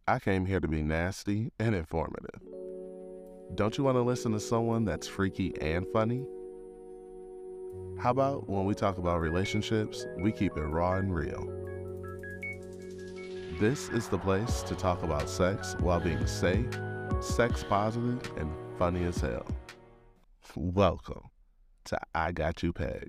I came here to be nasty and informative. Don't you want to listen to someone that's freaky and funny? How about when we talk about relationships, we keep it raw and real? This is the place to talk about sex while being safe, sex positive, and funny as hell. Welcome to I Got You Pegged.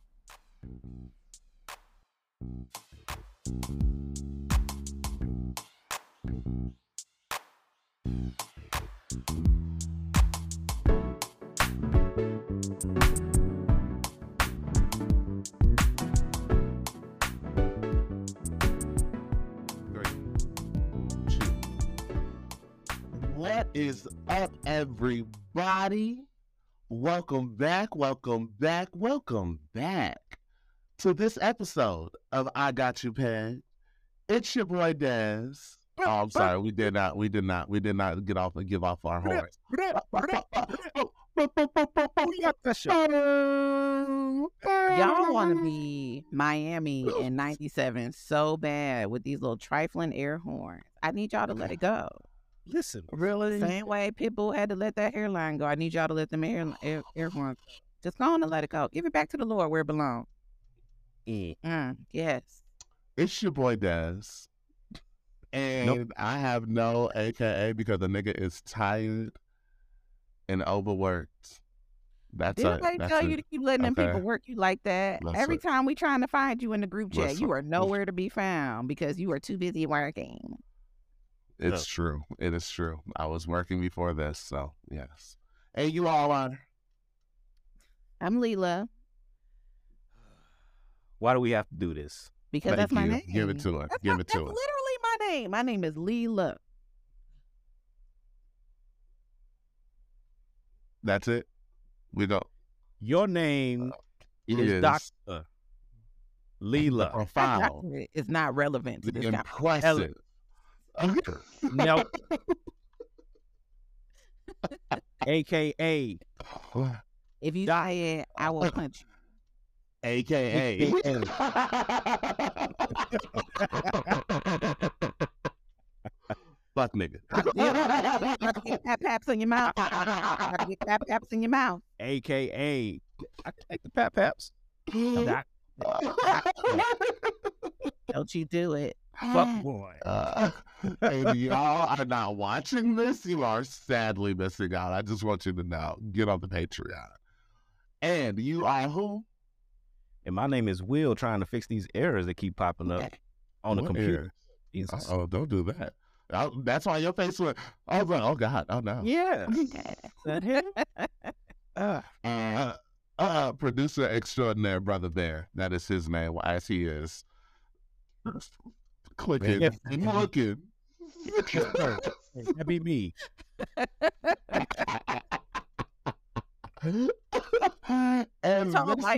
What is up, everybody? Welcome back to this episode of I Got You Pegged. It's your boy Dez. Oh, I'm sorry, we did not give off our horns. Y'all want to be Miami in 97 so bad with these little trifling air horns. I need y'all to let it go. Listen, Really? Same way Pitbull had to let that hairline go. I need y'all to let them air horns go. Just go on and let it go. Give it back to the Lord where it belongs. Yes. It's your boy Dez. And I have no AKA because the nigga is tired and overworked. Did I tell you to keep letting them people work you like that? Every time we trying to find you in the group chat, you are nowhere to be found because you are too busy working. It's true. It is true. I was working before this, so yes. Hey, you all are. I'm Leela. why do we have to do this? Because that's my name. Give it to her. That's literally my name. My name is Leela. That's it? We go. Your name is Dr. Leela. Profile. It's not relevant to this impressive. No. AKA. If you say it, I will punch you. AKA. Fuck nigga. Get pap-paps in your mouth. Get pap-paps in your mouth. AKA. I can take the pap-paps. Don't you do it. Fuck boy. And y'all are not watching this, you are sadly missing out. I just want you to know. Get on the Patreon. And you are who? And my name is Will, trying to fix these errors that keep popping up on the computer. Oh, don't do that. That's why your face went, oh God, oh no. Yeah. Producer extraordinaire, Brother Bear. That is his name, as he is clicking and looking. That be me. And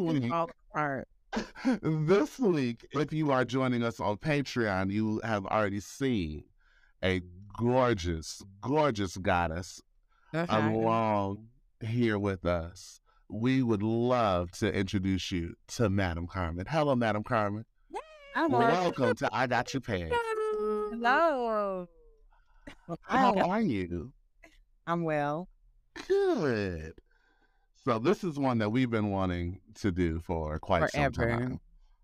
this week, if you are joining us on Patreon, you have already seen a gorgeous goddess along here with us. We would love to introduce you to Madam Carmen. Hello, Madam Carmen. Welcome to I Got You Pegged. Hello. How are you? I'm well. Good. So this is one that we've been wanting to do for quite some time.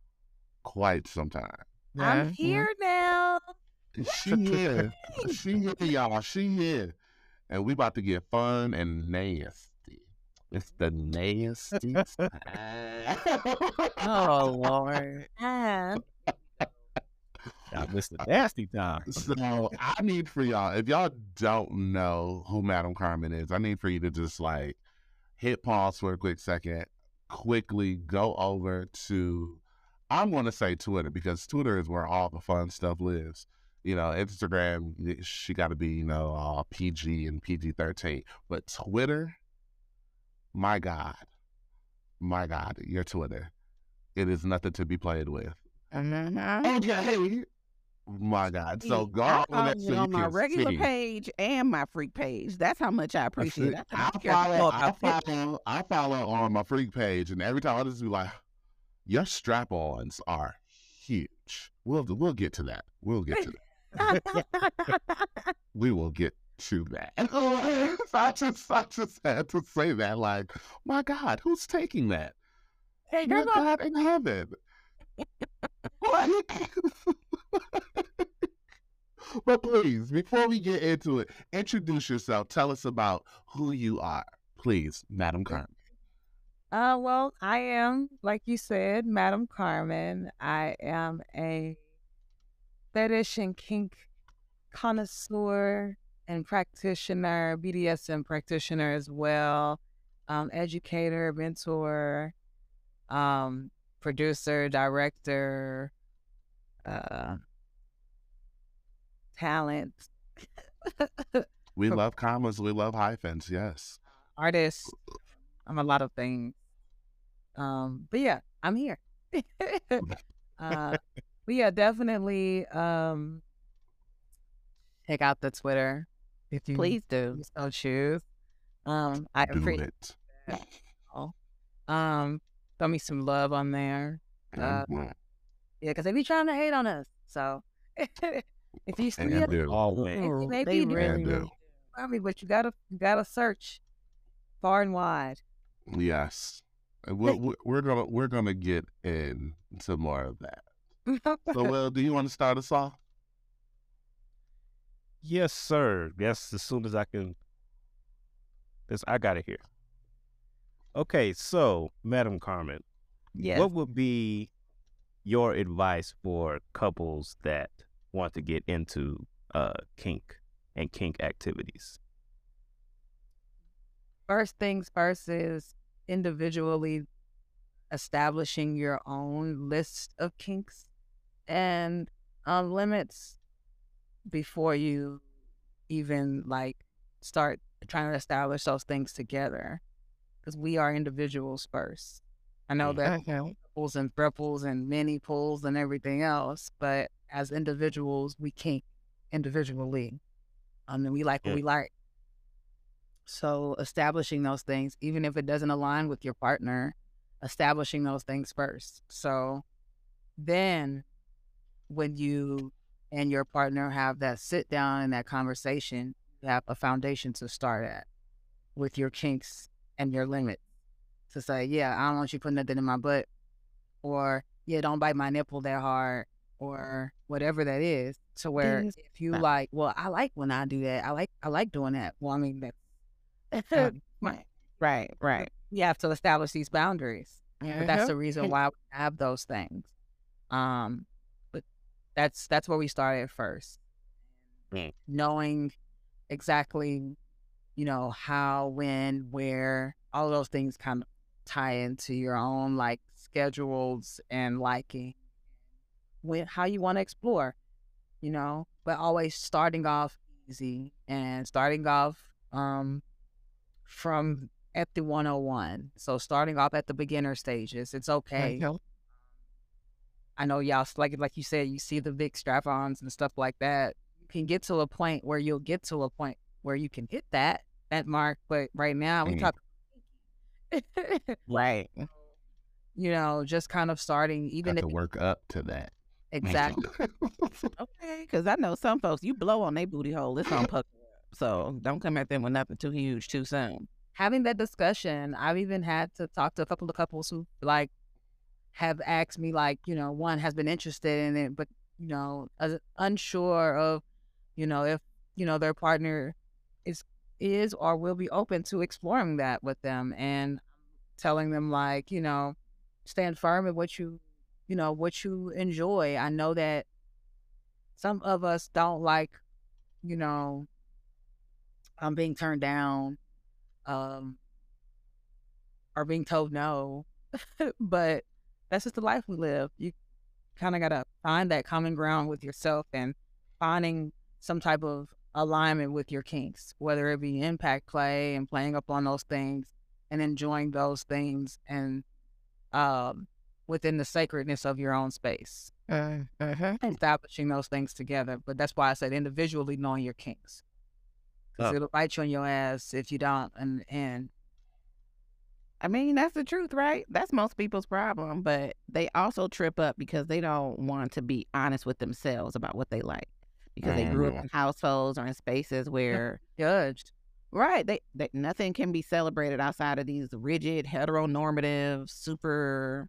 I'm here now. She here, y'all. She here. And we about to get fun and nasty. It's the nasty time. Oh, Lord. I missed the nasty time. So I need for y'all, if y'all don't know who Madam Carmen is, I need for you to just like hit pause for a quick second, quickly go over to, I'm going to say Twitter, because Twitter is where all the fun stuff lives. You know, Instagram, she got to be, you know, all PG and PG-13. But Twitter, my God, your Twitter, it is nothing to be played with. Okay. My God. So go on that so on my regular page and my freak page. That's how much I appreciate it. I follow on my freak page, and every time I just be like, your strap-ons are huge. We'll get to that. We will get to that. I just had to say that, like, my God, who's taking that? Hey, Your God in heaven. But please, before we get into it, introduce yourself. Tell us about who you are, please, Madam Carmen. Well, I am, like you said, Madam Carmen. I am a fetish and kink connoisseur and practitioner, BDSM practitioner as well, educator, mentor, producer, director, talent. We love commas, we love hyphens, yes. Artist. I'm a lot of things. But yeah, I'm here. But yeah, definitely check out the Twitter if you please do so choose. I appreciate it. Throw me some love on there. Yeah, because they be trying to hate on us. So if you see it, they really do. I mean, but you gotta search far and wide. Yes, we're gonna get into more of that. So, Will, do you want to start us off? Yes, sir. Yes, as soon as I can. I got it here. Okay, so Madam Carmen, yes, what would be your advice for couples that want to get into kink and kink activities? First things first is individually establishing your own list of kinks and limits before you even start trying to establish those things together, because we are individuals first. I know that pools and triples and mini pools and everything else, but as individuals, we kink individually. And we like what we like. So establishing those things, even if it doesn't align with your partner, establishing those things first. So then when you and your partner have that sit down and that conversation, you have a foundation to start at with your kinks and your limits. To say, yeah, I don't want you putting nothing in my butt, or yeah, don't bite my nipple that hard, or whatever that is. To where if you like, well, I like when I do that. I like doing that. Well, I mean, that right. You have to establish these boundaries. But that's the reason why we have those things. But that's where we started first. Knowing exactly, how, when, where, all of those things kind of tie into your own schedules and liking, how you want to explore, but always starting off easy and starting off from at the 101. So starting off at the beginner stages, it's okay. I know y'all, like you said, you see the big strap-ons and stuff like that. You can get to a point where you'll get to a point where you can hit that mark, but right now we talk right. Just kind of starting, even to work up to that. Exactly. Okay, because I know some folks, you blow on their booty hole, it's on pucker up. So don't come at them with nothing too huge too soon. Having that discussion, I've even had to talk to a couple of couples who have asked me, one has been interested in it, but unsure of, if their partner is or will be open to exploring that with them, and telling them stand firm in what you enjoy. I know that some of us don't like, being turned down, or being told no, but that's just the life we live. You kind of got to find that common ground with yourself and finding some type of alignment with your kinks, whether it be impact play and playing up on those things and enjoying those things, and within the sacredness of your own space. Establishing those things together. But that's why I said individually knowing your kinks, because it'll bite you on your ass if you don't. And I mean, that's the truth, right? That's most people's problem, but they also trip up because they don't want to be honest with themselves about what they like. because they grew up in households or in spaces where judged. Right. They nothing can be celebrated outside of these rigid, heteronormative, super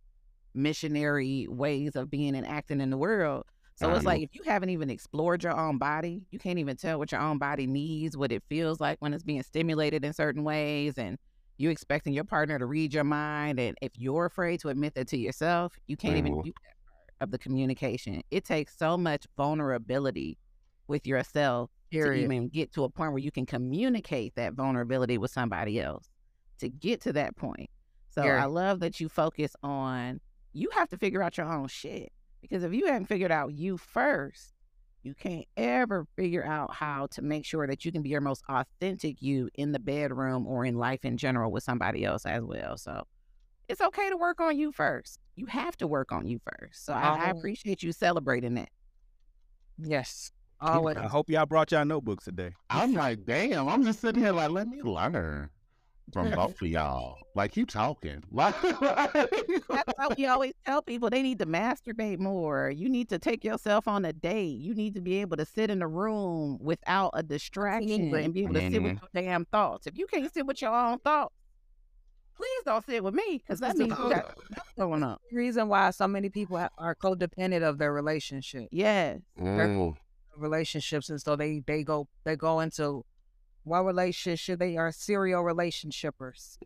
missionary ways of being and acting in the world. So it's like, if you haven't even explored your own body, you can't even tell what your own body needs, what it feels like when it's being stimulated in certain ways, and you expecting your partner to read your mind. And if you're afraid to admit that to yourself, you can't even do that part of the communication. It takes so much vulnerability with yourself to even get to a point where you can communicate that vulnerability with somebody else to get to that point. So I love that you focus on, you have to figure out your own shit. Because if you haven't figured out you first, you can't ever figure out how to make sure that you can be your most authentic you in the bedroom or in life in general with somebody else as well. So it's okay to work on you first. You have to work on you first. So I appreciate you celebrating that. Yes. I hope y'all brought y'all notebooks today. I'm like, damn, I'm just sitting here like, let me learn from both of y'all. Like, you talking. That's how we always tell people they need to masturbate more. You need to take yourself on a date. You need to be able to sit in a room without a distraction and be able to sit with your damn thoughts. If you can't sit with your own thoughts, please don't sit with me, because that means you got stuff going on. The reason why so many people are codependent of their relationship. Yes. Relationships, and so they go into one relationship, they are serial relationshipers.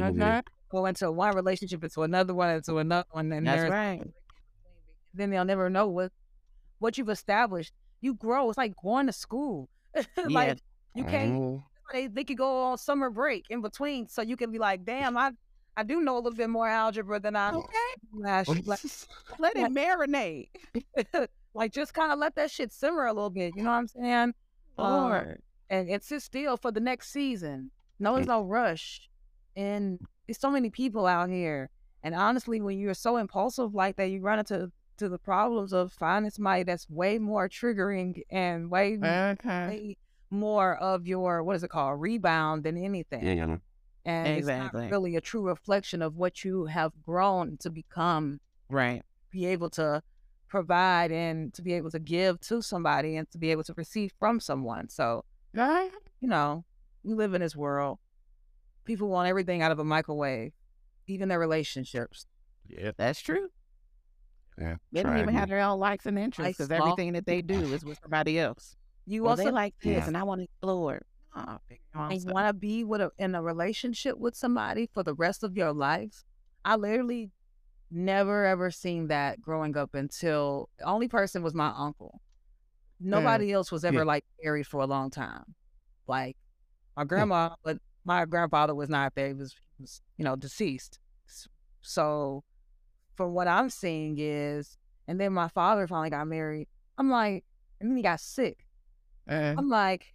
Go into one relationship, into another one, and that's right. Then they'll never know what you've established. You grow. It's like going to school. Like you can't. They could go on summer break in between, so you can be like, damn, I do know a little bit more algebra than I last. Let it marinate. Like, just kind of let that shit simmer a little bit. You know what I'm saying? And sit still for the next season. No, there's no rush. And there's so many people out here. And honestly, when you're so impulsive like that, you run into the problems of finding somebody that's way more triggering and way more of your, what is it called, rebound than anything. And it's not really a true reflection of what you have grown to become. Right. Be able to provide and to be able to give to somebody and to be able to receive from someone. So, you know, we live in this world. People want everything out of a microwave, even their relationships. Yeah, that's true. Yeah, they don't even have their own likes and interests, because everything that they do is with somebody else. You also they like this, and I want to explore it. And you want to be in a relationship with somebody for the rest of your life. I literally never ever seen that growing up until the only person was my uncle. Nobody else was ever like married for a long time. Like my grandma, but my grandfather was not there. He was deceased. So from what I'm seeing is, and then my father finally got married. I'm like, and then he got sick. I'm like,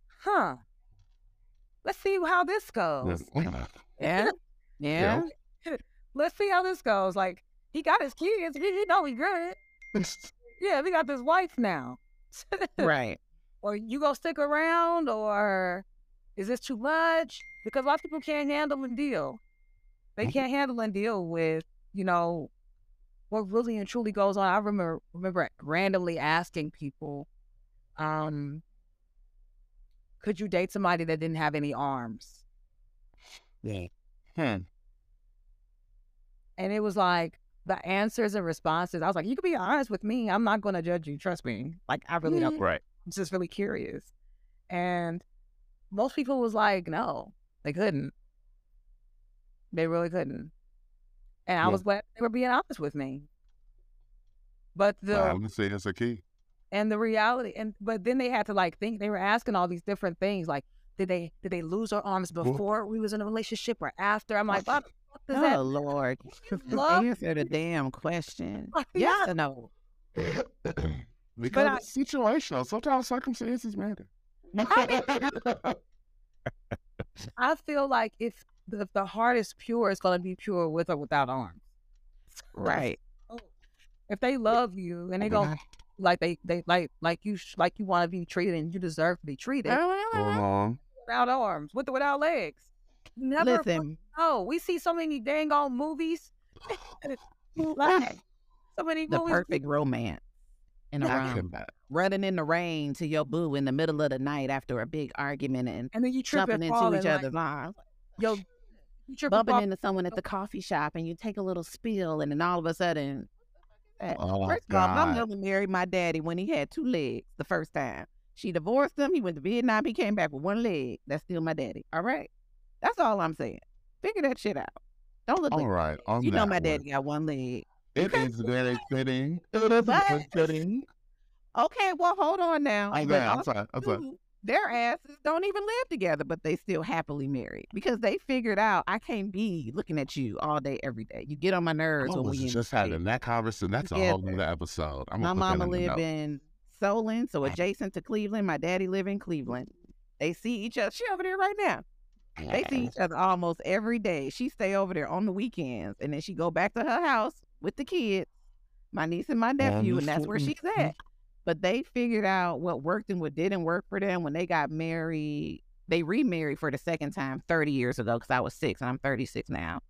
let's see how this goes. Yeah. Let's see how this goes. Like, he got his kids. You know he's good. Yeah, we got this wife now. Right. Or you gonna stick around, or is this too much? Because a lot of people can't handle and deal. They can't handle and deal with, what really and truly goes on. I remember randomly asking people, could you date somebody that didn't have any arms? Yeah. And it was like the answers and responses. I was like, you can be honest with me. I'm not going to judge you. Trust me. Like, I really don't. Right. I'm just really curious. And most people was like, no, they couldn't. They really couldn't. And I was glad they were being honest with me. But I would say that's a key. And the reality, but then they had to think. They were asking all these different things, like, did they lose their arms before we was in a relationship or after? I'm like, what does that? Oh Lord, answer the damn question. Yes or no? Because it's situational. Sometimes circumstances matter. I feel like if the heart is pure, it's gonna be pure with or without arms. Right. If they love you and they go like you want to be treated and you deserve to be treated. Without arms, with or without legs. Never. Listen. Oh, we see so many dang old movies. So many the movies. perfect romance. in a room, running in the rain to your boo in the middle of the night after a big argument, and then you trip jumping and into each falling, other's arms. Yo, you trip and Bumping fall. into someone at the coffee shop, and you take a little spill, and then all of a sudden, Oh, first of all, my God. mother married my daddy when he had 2 legs the first time. She divorced him. He went to Vietnam. He came back with 1 leg. That's still my daddy. All right? That's all I'm saying. Figure that shit out. Don't look All like right. On you know that my one. daddy got 1 leg. It is very fitting. It is very fitting. Okay, well, hold on now. I'm But sorry. I'm sorry. too, their asses don't even live together, but they still happily married because they figured out I can't be looking at you all day, every day. You get on my nerves I when was we just having that conversation. That's a whole other episode. I'm My gonna put mama that in the live notes. in Solon, so adjacent to Cleveland. My daddy live in Cleveland. They see each other. She over there right now. They see each other almost every day. She stay over there on the weekends, and then she go back to her house with the kids, my niece and my nephew, and that's where she's at. But they figured out what worked and what didn't work for them when they got married. They remarried for the second time 30 years ago because I was 6 and I'm 36 now.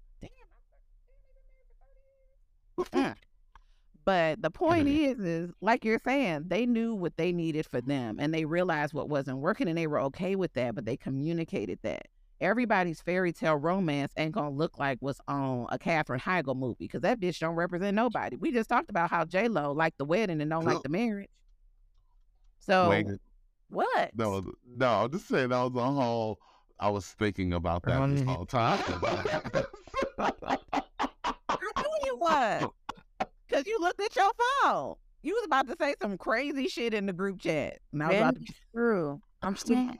Damn. But the point is like you're saying, they knew what they needed for them and they realized what wasn't working and they were okay with that, but they communicated that. Everybody's fairy tale romance ain't gonna look like what's on a Katherine Heigl movie because that bitch don't represent nobody. We just talked about how J-Lo liked the wedding and don't like the marriage. So Wait, what? no, I'm just saying that was a whole. I was thinking about that this whole time. I knew you was. Because you looked at your phone. You was about to say some crazy shit in the group chat. And I was about to be true. I'm still.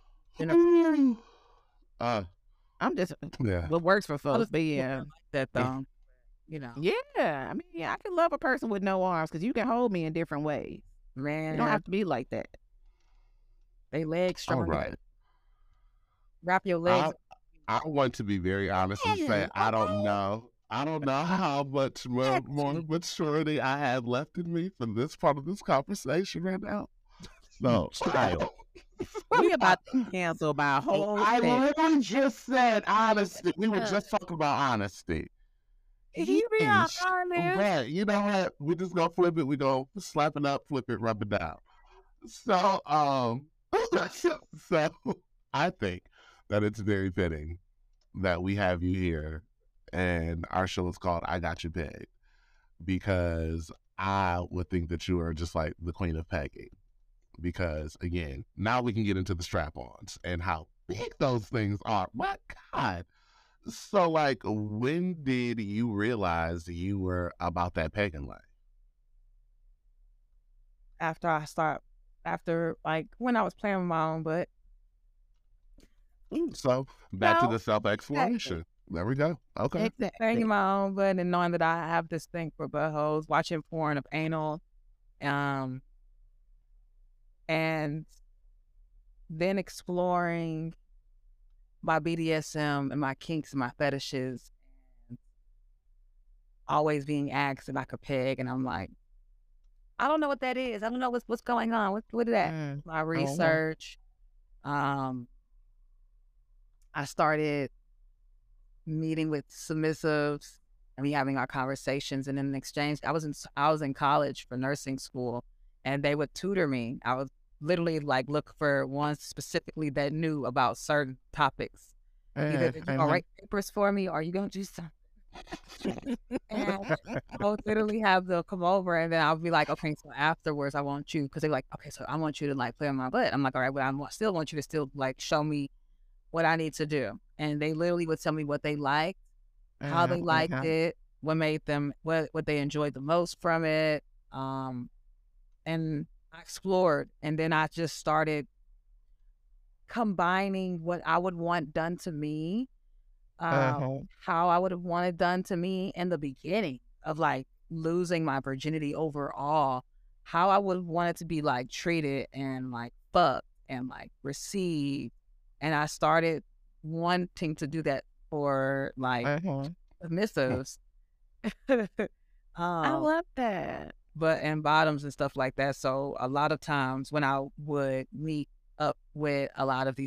I'm just Yeah. what works for folks, but yeah. Like that though. You know. Yeah. I mean, yeah, I can love a person with no arms because you can hold me in different ways. Man. You don't have to be like that. They legs strong. All right. Wrap your legs. I want to be very honest and say I don't know. I don't know how much more maturity I have left in me for this part of this conversation right now. So, Child. We about to cancel by a whole I set. literally just said honesty. We were just talking about honesty. He be out there. Right. You know what? We just gonna flip it. We gonna slap it up, flip it, rub it down. So, so I think that it's very fitting that we have you here, and our show is called "I Got You Pegged," because I would think that you are just like the queen of pegging. Because again, now we can get into the strap-ons and how big those things are. My God. So, like, when did you realize you were about that pegging life? After like when I was playing with my own butt. So, back to No, the self-exploration. There we go. Okay. Exactly. Playing my own butt and knowing that I have this thing for buttholes, watching porn of anal, and then exploring my BDSM and my kinks and my fetishes, and always being asked if I could peg, and I'm like, I don't know what that is. I don't know what's going on. What is that? My research. I started meeting with submissives and we having our conversations, and in exchange, I was in college for nursing school, and they would tutor me. I would literally like look for one specifically that knew about certain topics. Either you're gonna write papers for me or you're gonna do something. And I would literally have them come over, and then I'll be like, okay, so afterwards I want you, because they're like, okay, so I want you to like play on my butt. I'm like, all right, but I still want you to still like show me what I need to do. And they literally would tell me what they liked, how they liked it, what made them, what they enjoyed the most from it. And I explored, and then I just started combining what I would want done to me, how I would have wanted done to me in the beginning of like losing my virginity overall, how I would have wanted to be like treated and like fucked and like received. And I started wanting to do that for like submissives. I love that. But and bottoms and stuff like that. So a lot of times when I would meet up with a lot of these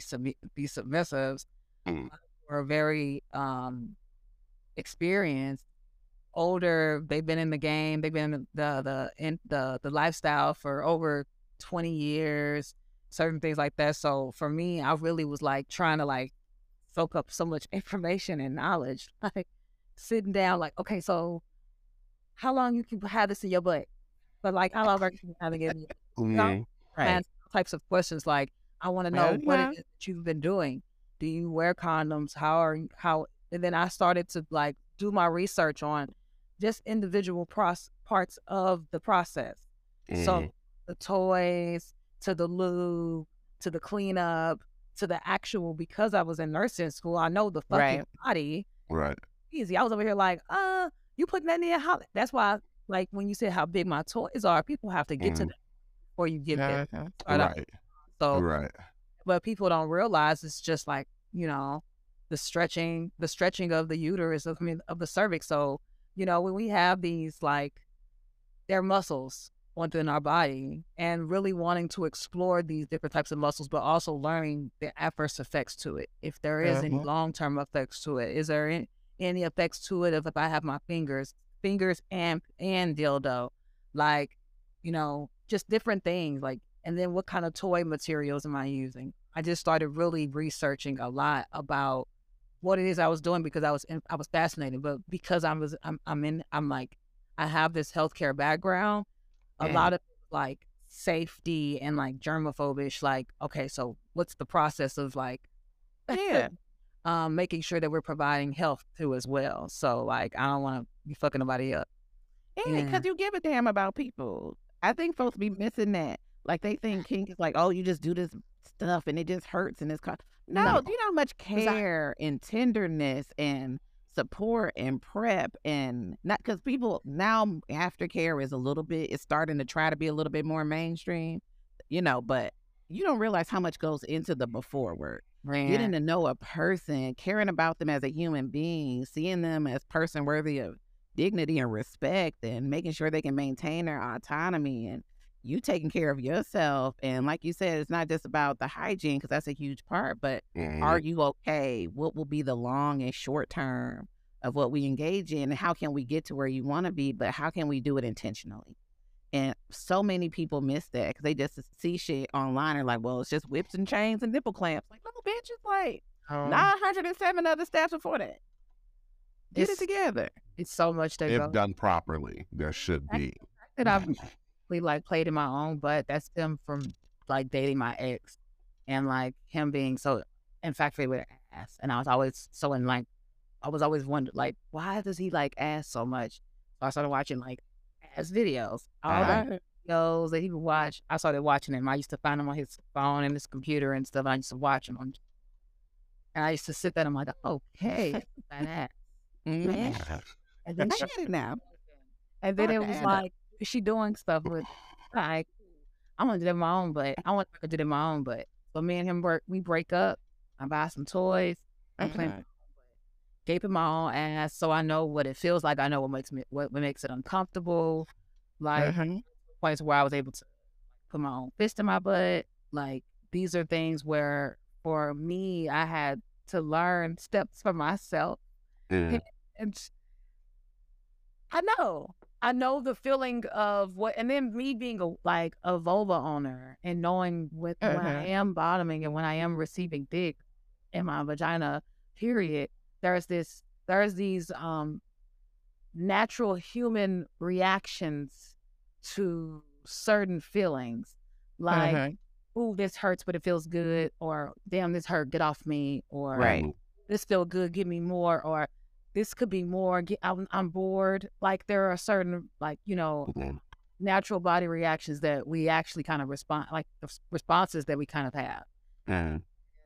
submissives, were very experienced older. They've been in the game. They've been in the lifestyle for over 20 years, certain things like that. So for me, I really was like trying to like soak up so much information and knowledge, like sitting down, like, okay, so how long you can have this in your butt? But like, how long are you having it in your butt? Right. Types of questions like, I want to know what it is that you've been doing. Do you wear condoms? And then I started to like do my research on just individual parts of the process. So the toys, to the lube, to the cleanup, to the actual, because I was in nursing school, I know the fucking body. Right. Easy. I was over here like, you putting that in how? That's why, like, when you said how big my toys are, people have to get to that before you get there. Right. So, right. But people don't realize it's just like, you know, the stretching of the uterus, of the cervix. So, you know, when we have these, like, they're muscles within our body, and really wanting to explore these different types of muscles, but also learning the adverse effects to it. If there is any long-term effects to it, is there any effects to it if I have my fingers and dildo, like, you know, just different things, like, and then what kind of toy materials am I using? I just started really researching a lot about what it is I was doing, because I was fascinated, but because I have this healthcare background, a lot of like safety and like germophobish, like, okay, so what's the process of like, making sure that we're providing health too as well. So like, I don't want to be fucking nobody up. And because you give a damn about people. I think folks be missing that. Like, they think kink is like, oh, you just do this stuff and it just hurts and it's no, do you know how much care and tenderness and support and prep, and not, because people now, aftercare is it's starting to try to be a little bit more mainstream, you know, but you don't realize how much goes into the before work. Getting to know a person, caring about them as a human being, seeing them as person worthy of dignity and respect, and making sure they can maintain their autonomy, and you taking care of yourself. And like you said, it's not just about the hygiene, because that's a huge part, but are you okay? What will be the long and short term of what we engage in? And how can we get to where you want to be, but how can we do it intentionally? And so many people miss that because they just see shit online and like, well, it's just whips and chains and nipple clamps. Like, no, bitch, it's like 907 other steps before that. Get it together. It's so much that if done properly, there should be. That I've like played in my own butt. That's them from like dating my ex, and like him being so infatuated with ass. And I was always I was always wondering, like, why does he like ass so much? So I started watching like ass videos. All the videos that he would watch, I started watching them. I used to find them on his phone and his computer and stuff. I used to watch them. And I used to sit there and I'm like, okay, that ass. And then I get it now. And then it was like, is she doing stuff with, like, I'm gonna do it in my own butt. I want to do it in my own butt. So me and him we break up. I buy some toys. I'm playing, gaping my own ass, so I know what it feels like. I know what makes it uncomfortable. Like points where I was able to put my own fist in my butt. Like, these are things where for me I had to learn steps for myself. And I know the feeling of what, and then me being a vulva owner and knowing when I am bottoming and when I am receiving dick in my vagina, period, there's these natural human reactions to certain feelings, like, ooh, this hurts, but it feels good, or damn, this hurt, get off me, or this feel good, give me more, or this could be more, I'm bored. Like, there are certain, like, you know, natural body reactions that we actually kind of respond, like the responses that we kind of have.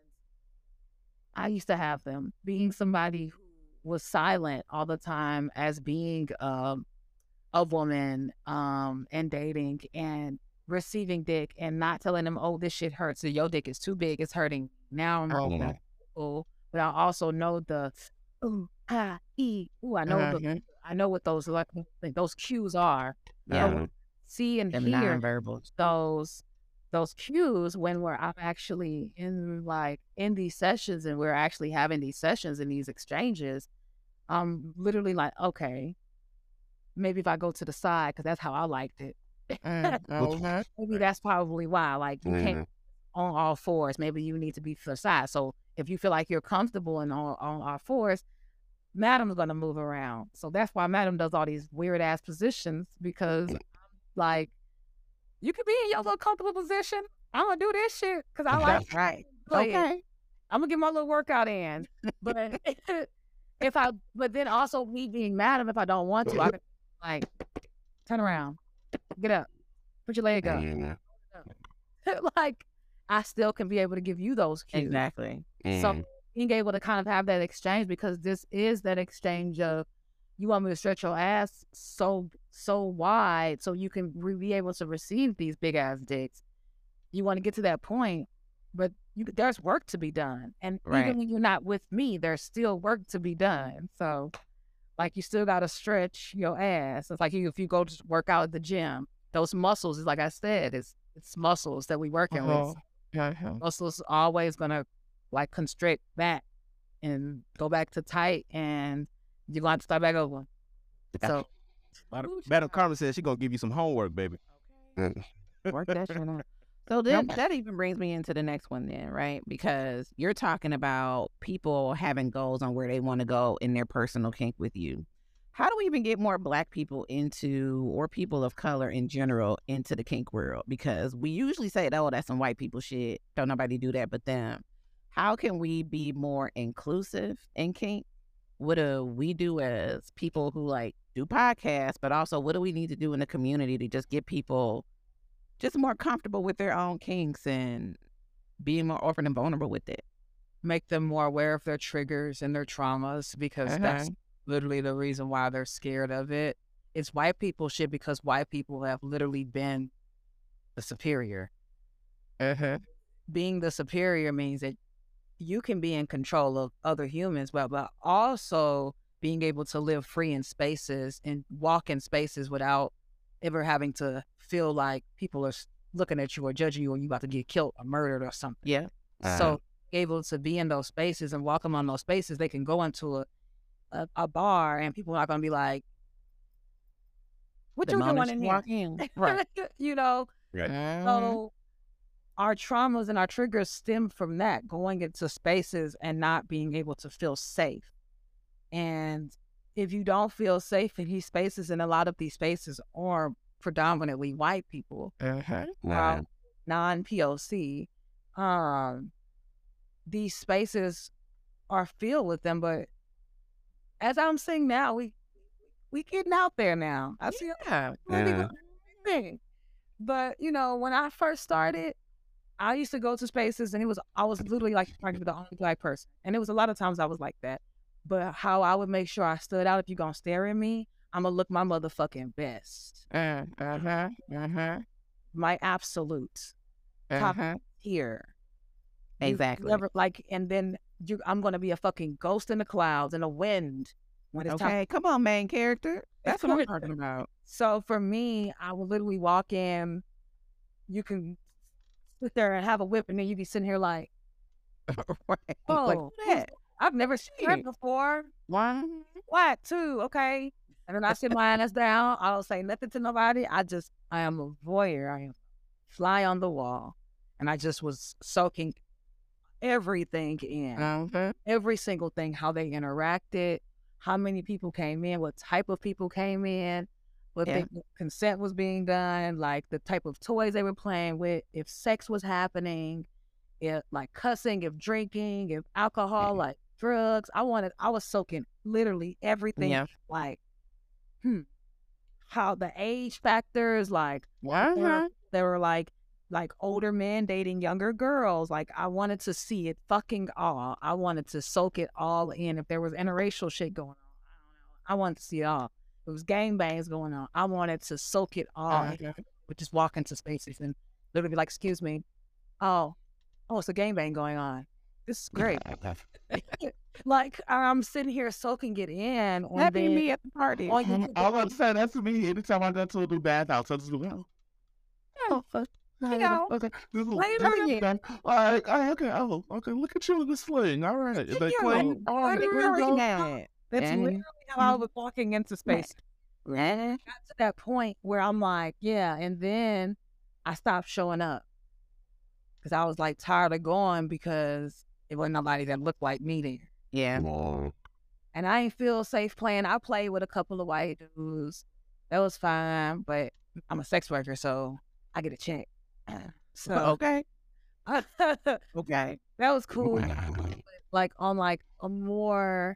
I used to have them. Being somebody who was silent all the time as being a woman, and dating and receiving dick and not telling them, oh, this shit hurts, so your dick is too big, it's hurting. Now I'm but I also know the I know what those cues are. See and them hear nonverbals. Those cues when I'm actually in these sessions, and we're actually having these sessions and these exchanges. I'm literally like, okay, maybe if I go to the side, because that's how I liked it. Okay. Maybe that's probably why. Like you can't on all fours. Maybe you need to be to the side. So if you feel like you're comfortable in on all fours, Madam's gonna move around. So that's why Madam does all these weird ass positions, because like you could be in your little comfortable position. I'm gonna do this shit because I like That's right. Okay. Okay. I'm gonna get my little workout in. But but then also me being Madam, if I don't want to, I can like turn around, get up, put your leg up. Like I still can be able to give you those cues. Exactly. So being able to kind of have that exchange, because this is that exchange of you want me to stretch your ass so wide so you can be able to receive these big ass dicks. You want to get to that point, but there's work to be done. And even when you're not with me, there's still work to be done. So like you still got to stretch your ass. It's like if you go to work out at the gym, those muscles, is like I said, it's muscles that we working with. Muscles always going to like constrict back and go back to tight, and you're going to have to start back over. So Madam Carmen says she's going to give you some homework, baby. Work that shit out. So then that even brings me into the next one then, right? Because you're talking about people having goals on where they want to go in their personal kink with you. How do we even get more Black people into, or people of color in general, into the kink world? Because we usually say, oh, that's some white people shit. Don't nobody do that but them. How can we be more inclusive in kink? What do we do as people who like do podcasts, but also what do we need to do in the community to just get people just more comfortable with their own kinks and being more open and vulnerable with it? Make them more aware of their triggers and their traumas, because that's literally the reason why they're scared of it. It's white people shit, because white people have literally been the superior. Being the superior means that you can be in control of other humans, but also being able to live free in spaces and walk in spaces without ever having to feel like people are looking at you or judging you, or you about to get killed or murdered or something. Yeah. So able to be in those spaces and walk among those spaces, they can go into a bar and people are not going to be like, what you doing in here? Right. You know? Right. So our traumas and our triggers stem from that, going into spaces and not being able to feel safe. And if you don't feel safe in these spaces, and a lot of these spaces are predominantly white people, non-POC, these spaces are filled with them. But as I'm saying now, we getting out there now. I see thing. But you know, when I first started, I used to go to spaces and I was literally like the only Black person. And it was a lot of times I was like that. But how I would make sure I stood out, if you're going to stare at me, I'm going to look my motherfucking best. My absolute top tier. Exactly. Never, like, and then I'm going to be a fucking ghost in the clouds, in the wind. When it's time. Come on, main character. That's what I'm talking about. So for me, I would literally walk in. You can sit there and have a whip, and then you be sitting here like, oh, like, I've never seen her before. One. What? Two. Okay. And then I sit my ass down. I don't say nothing to nobody. I am a voyeur. I am fly on the wall. And I just was soaking everything in. Every single thing, how they interacted, how many people came in, what type of people came in, what consent was being done, like the type of toys they were playing with, if sex was happening, if like cussing, if drinking, if alcohol, like drugs. I was soaking literally everything. Like, how the age factors, like, they were like older men dating younger girls. Like, I wanted to see it fucking all. I wanted to soak it all in. If there was interracial shit going on, I wanted to see it all. If it was gangbangs going on, I wanted to soak it all. But just walk into spaces and literally be like, excuse me, oh, it's a gangbang going on. This is great. Like, I'm sitting here soaking it in. That'd be me at the party. I was about to say, that's me. Anytime I go to a new bathhouse, I just go, okay. Look at you in the sling. All right. They clean. That's literally how I was walking into space. Yeah. Got to that point where I'm like, yeah, and then I stopped showing up because I was like tired of going because it wasn't nobody that looked like me there. Yeah. Well, And I ain't feel safe playing. I played with a couple of white dudes. That was fine, but I'm a sex worker, so I get a check. So Okay. that Okay. was cool. Like on like a more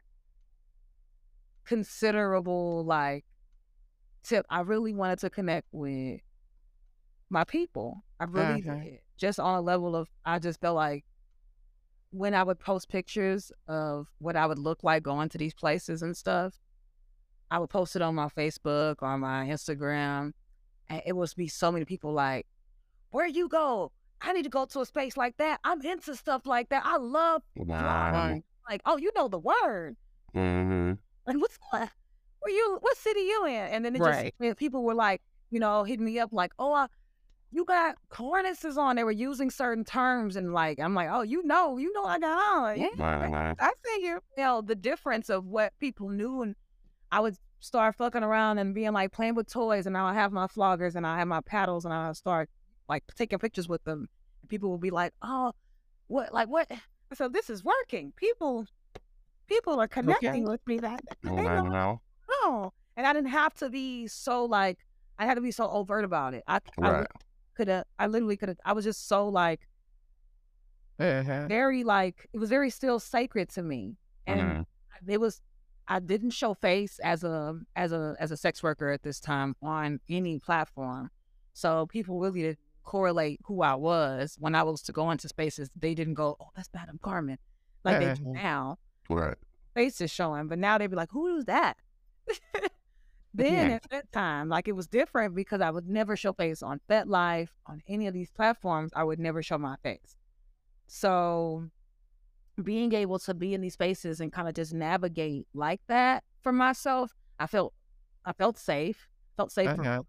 considerable like tip, I really wanted to connect with my people. I really did. Just on a level of, I just felt like when I would post pictures of what I would look like going to these places and stuff, I would post it on my Facebook or my Instagram, and it would be so many people like, where you go? I need to go to a space like that. I'm into stuff like that. I love wow. like, oh, you know the word. Mm-hmm. Like, what city you in? And then it Right. just, people were like, hitting me up like, oh, you got cornices on. They were using certain terms, and like, I'm like, oh, you know I got on. Yeah. Wow. I see you. The difference of what people knew, and I would start fucking around and being like playing with toys, and I would have my floggers and I have my paddles, and I would start like taking pictures with them. And people would be like, oh, what? So this is working. People are connecting with me. They know. Oh, and I didn't have to be so like, I had to be so overt about it. I literally could have. I was just so like very like, it was very still sacred to me, and it was. I didn't show face as a sex worker at this time on any platform, so people really didn't correlate who I was when I was to go into spaces. They didn't go, "Oh, that's Madam Carmen," like they do now. Right. Face is showing, but now they'd be like, "Who is that?" Then at that time, like, it was different because I would never show face on FetLife, on any of these platforms. I would never show my face. So being able to be in these spaces and kind of just navigate like that for myself, I felt safe. Felt safe for myself.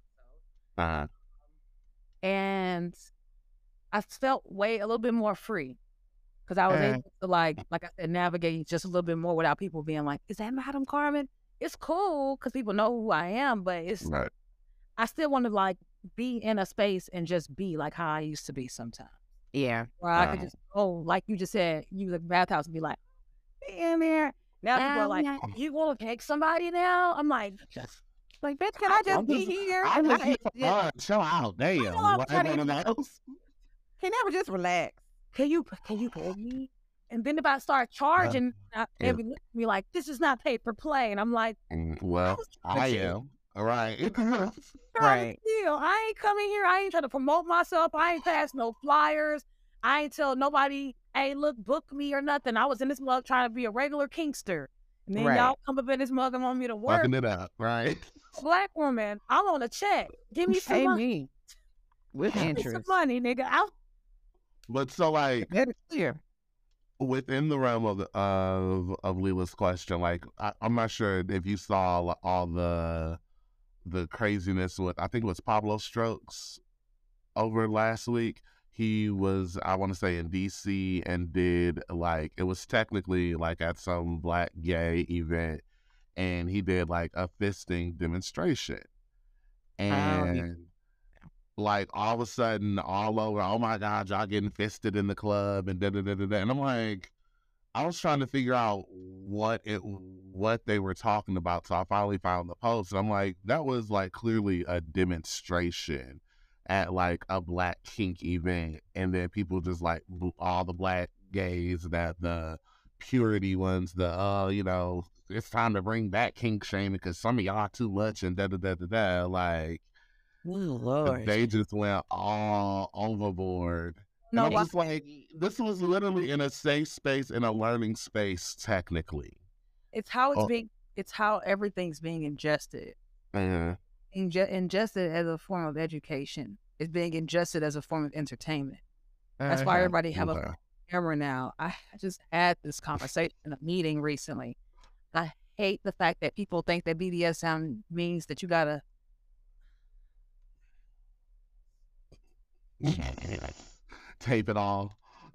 And I felt a little bit more free because I was able to like I said, navigate just a little bit more without people being like, "Is that Madam Carmen?" It's cool because people know who I am, but it's Right. I still want to like be in a space and just be like how I used to be sometimes. Yeah. Where I could just like you just said, you the bathhouse and be like, be in there. Now people are like, you want to pick somebody now? I'm like, bitch, can I just be here? I'm just here for fun. Chill out. Damn. Can never just relax. Can you pay me? And then if I start charging, they would look at me like, this is not pay for play. And I'm like, well, I am. All right. Right. I ain't coming here. I ain't trying to promote myself. I ain't pass no flyers. I ain't tell nobody, hey, look, book me or nothing. I was in this mug trying to be a regular kinkster. And then y'all come up in this mug and want me to work. Fucking it up, right? Black woman, I'm on a check. Give me some money. With interest. Give me some money, nigga. But so like, that is clear. Within the realm of Leela's question, like I'm not sure if you saw all the craziness with, I think it was Pablo Strokes over last week. He was, I want to say, in DC and did like, it was technically like at some black gay event, and he did like a fisting demonstration, and like all of a sudden all over, oh my God, y'all getting fisted in the club and da-da-da-da-da. And I'm like, I was trying to figure out what they were talking about. So I finally found the post. And I'm like, that was like clearly a demonstration at like a black kink event. And then people just like, all the black gays, that the purity ones, it's time to bring back kink shaming because some of y'all too much and da-da-da-da-da. Like, Lord. They just went all overboard. No, and I was like, this was literally in a safe space, in a learning space, technically. It's how it's how everything's being ingested. Ingested as a form of education. It's being ingested as a form of entertainment. That's why everybody have a camera now. I just had this conversation in a meeting recently. I hate the fact that people think that BDSM means that you gotta tape it all.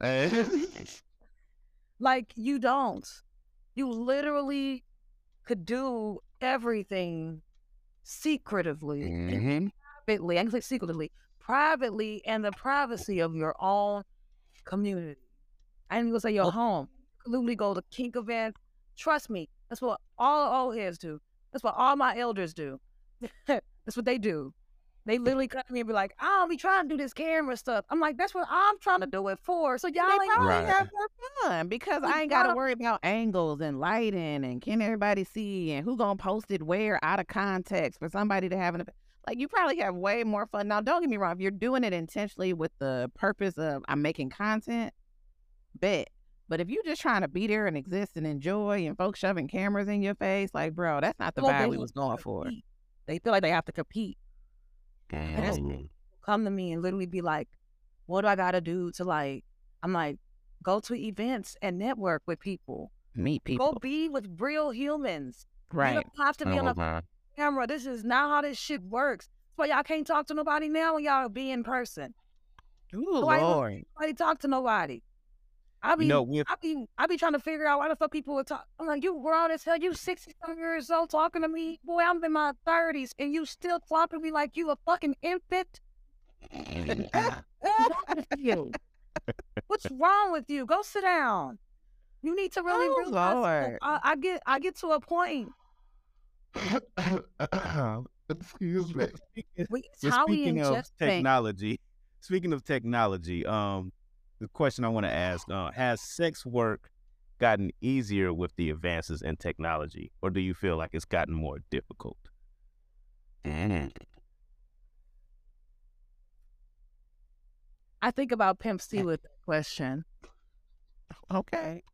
Like, you don't. You literally could do everything secretively, Mm-hmm. privately, I can say secretively, privately, in the privacy of your own community. I ain't even gonna say your home. Literally go to kink events. Trust me, that's what all old heads do. That's what all my elders do. That's what they do. They literally come to me and be like, I don't be trying to do this camera stuff. I'm like, that's what I'm trying to do it for. So y'all They ain't probably Right. have more fun because I ain't got to worry about angles and lighting and can everybody see and who gonna post it where out of context for somebody to have like you probably have way more fun. Now, don't get me wrong, if you're doing it intentionally with the purpose of I'm making content, bet. But if you're just trying to be there and exist and enjoy and folks shoving cameras in your face, like, bro, that's not the Well, vibe they we was going for. compete. They feel like they have to compete. And that's Mm-hmm. come to me and literally be like, what do I gotta do to like, I'm like, go to events and network with people. Meet people. Go be with real humans. You Right. don't have to be on a Okay. camera. This is not how this shit works. That's why y'all can't talk to nobody now when y'all be in person. Ooh, Nobody wants Lord. nobody talk to nobody. I be, You know, with I be trying to figure out why the fuck people would talk. I'm like, you grown as hell. You 60-some years old talking to me. Boy, I'm in my 30s and you still talking to me like you a fucking infant. What's wrong with you? Go sit down. You need to really Oh, realize. Lord. I get to a point. Excuse me. It's so how we speaking of ingest things. technology, the question I want to ask: has sex work gotten easier with the advances in technology, or do you feel like it's gotten more difficult? I think about Pimp C with that question. Okay.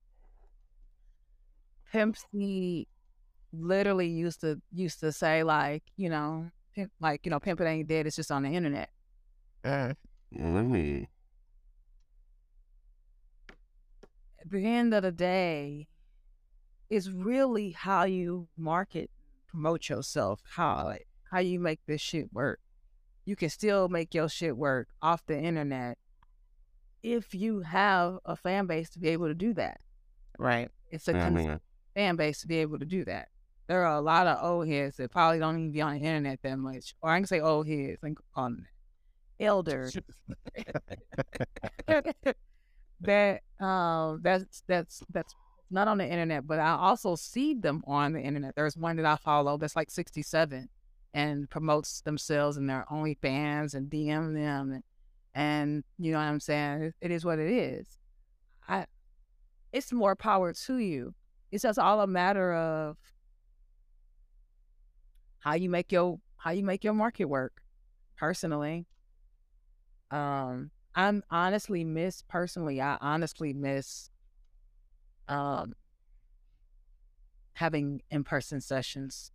Pimp C literally used to say like, pimping ain't dead, it's just on the internet. Mm-hmm. At the end of the day, it's really how you market, promote yourself, how you make this shit work. You can still make your shit work off the internet if you have a fan base to be able to do that. Right. It's a consistent fan base to be able to do that. There are a lot of old heads that probably don't even be on the internet that much. Or I can say old heads, like on elders. That's not on the internet, but I also see them on the internet. There's one that I follow that's like 67 and promotes themselves and their OnlyFans and DM them and you know what I'm saying? It is what it is. It's more power to you. It's just all a matter of how you make your market work. Personally, I honestly miss having in-person sessions.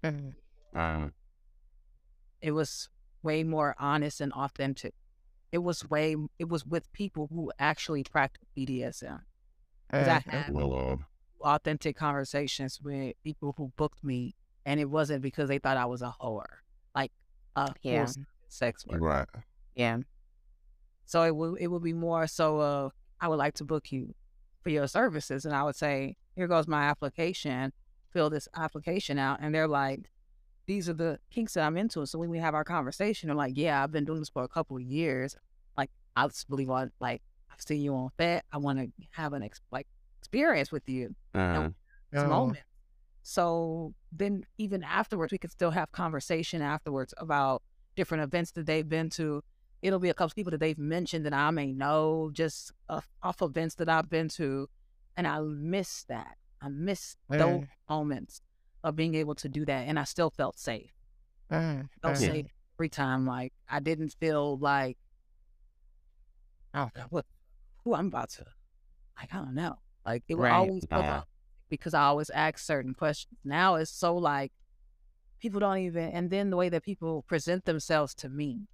It was way more honest and authentic. It was with people who actually practice BDSM. Because I had authentic conversations with people who booked me, and it wasn't because they thought I was a whore, like full sex work. Right. Yeah. So it would be more so I would like to book you for your services, and I would say, here goes my application, fill this application out, and they're like, these are the kinks that I'm into. So when we have our conversation, I'm like, yeah, I've been doing this for a couple of years. Like, I just really want, like, I've seen you on Fat. I want to have an experience with you. This moment. So then even afterwards, we could still have conversation afterwards about different events that they've been to. It'll be a couple of people that they've mentioned that I may know just off events that I've been to. And I miss that. I miss those moments of being able to do that. And I still felt safe. Felt safe every time. Like, I didn't feel like, I don't know who I'm about to, like, I don't know. Like, it would always feel like, because I always ask certain questions. Now it's so like, people don't even, and then the way that people present themselves to me,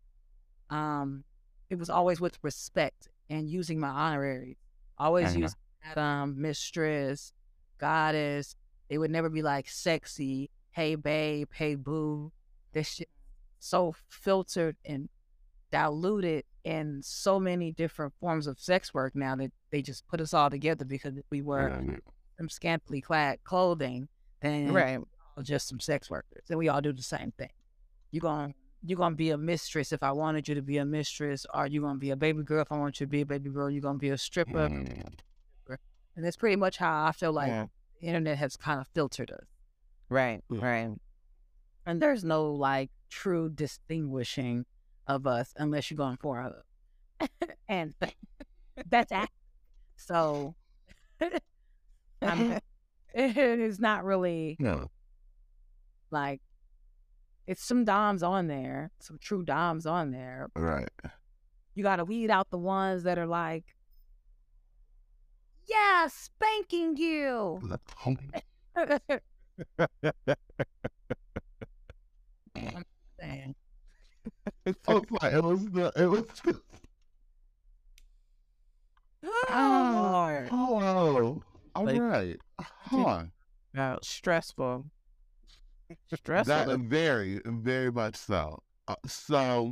it was always with respect and using my honoraries. Always use mistress, goddess. They would never be like sexy, hey babe, hey boo. This shit so filtered and diluted in so many different forms of sex work now that they just put us all together because we were some scantily clad clothing. Then just some sex workers, and we all do the same thing. You're gonna be a mistress if I wanted you to be a mistress, or you're gonna be a baby girl if I want you to be a baby girl. You're gonna be a stripper, and that's pretty much how I feel like the internet has kind of filtered us. Right, right. And there's no like true distinguishing of us unless you're going for a and that's act. So it is not really like, it's some doms on there, some true doms on there. Right. You got to weed out the ones that are like, yeah, spanking you. Dang. Oh, it was. Oh, all Like, right. Huh. Stressful. That very, very much so. So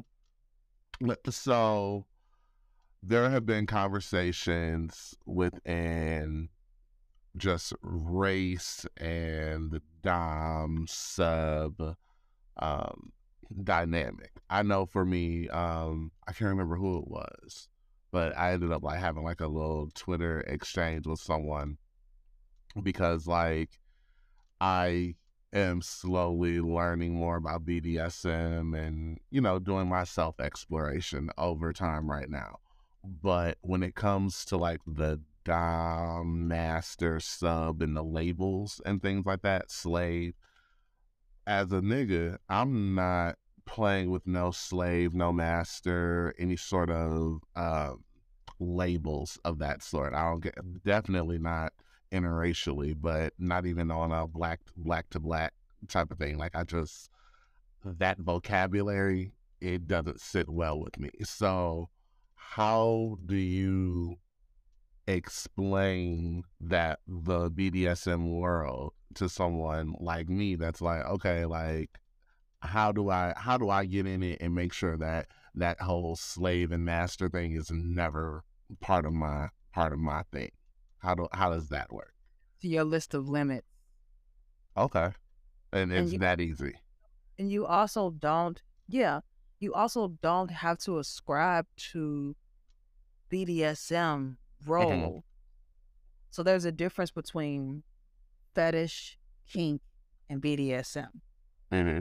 there have been conversations within just race and the dom sub dynamic. I know for me, I can't remember who it was, but I ended up like having like a little Twitter exchange with someone because like I am slowly learning more about BDSM and, you know, doing my self-exploration over time right now. But when it comes to like the dom, master, sub, and the labels and things like that, slave, as a nigga, I'm not playing with no slave, no master, any sort of labels of that sort. I don't get, definitely not interracially, but not even on a black to black type of thing. Like I just, that vocabulary, it doesn't sit well with me. So how do you explain that the BDSM world to someone like me that's like, okay, like how do I get in it and make sure that that whole slave and master thing is never part of my thing? How does that work? To your list of limits. Okay. And it's that easy. And you also don't have to ascribe to BDSM role. Mm-hmm. So there's a difference between fetish, kink, and BDSM. Mm-hmm.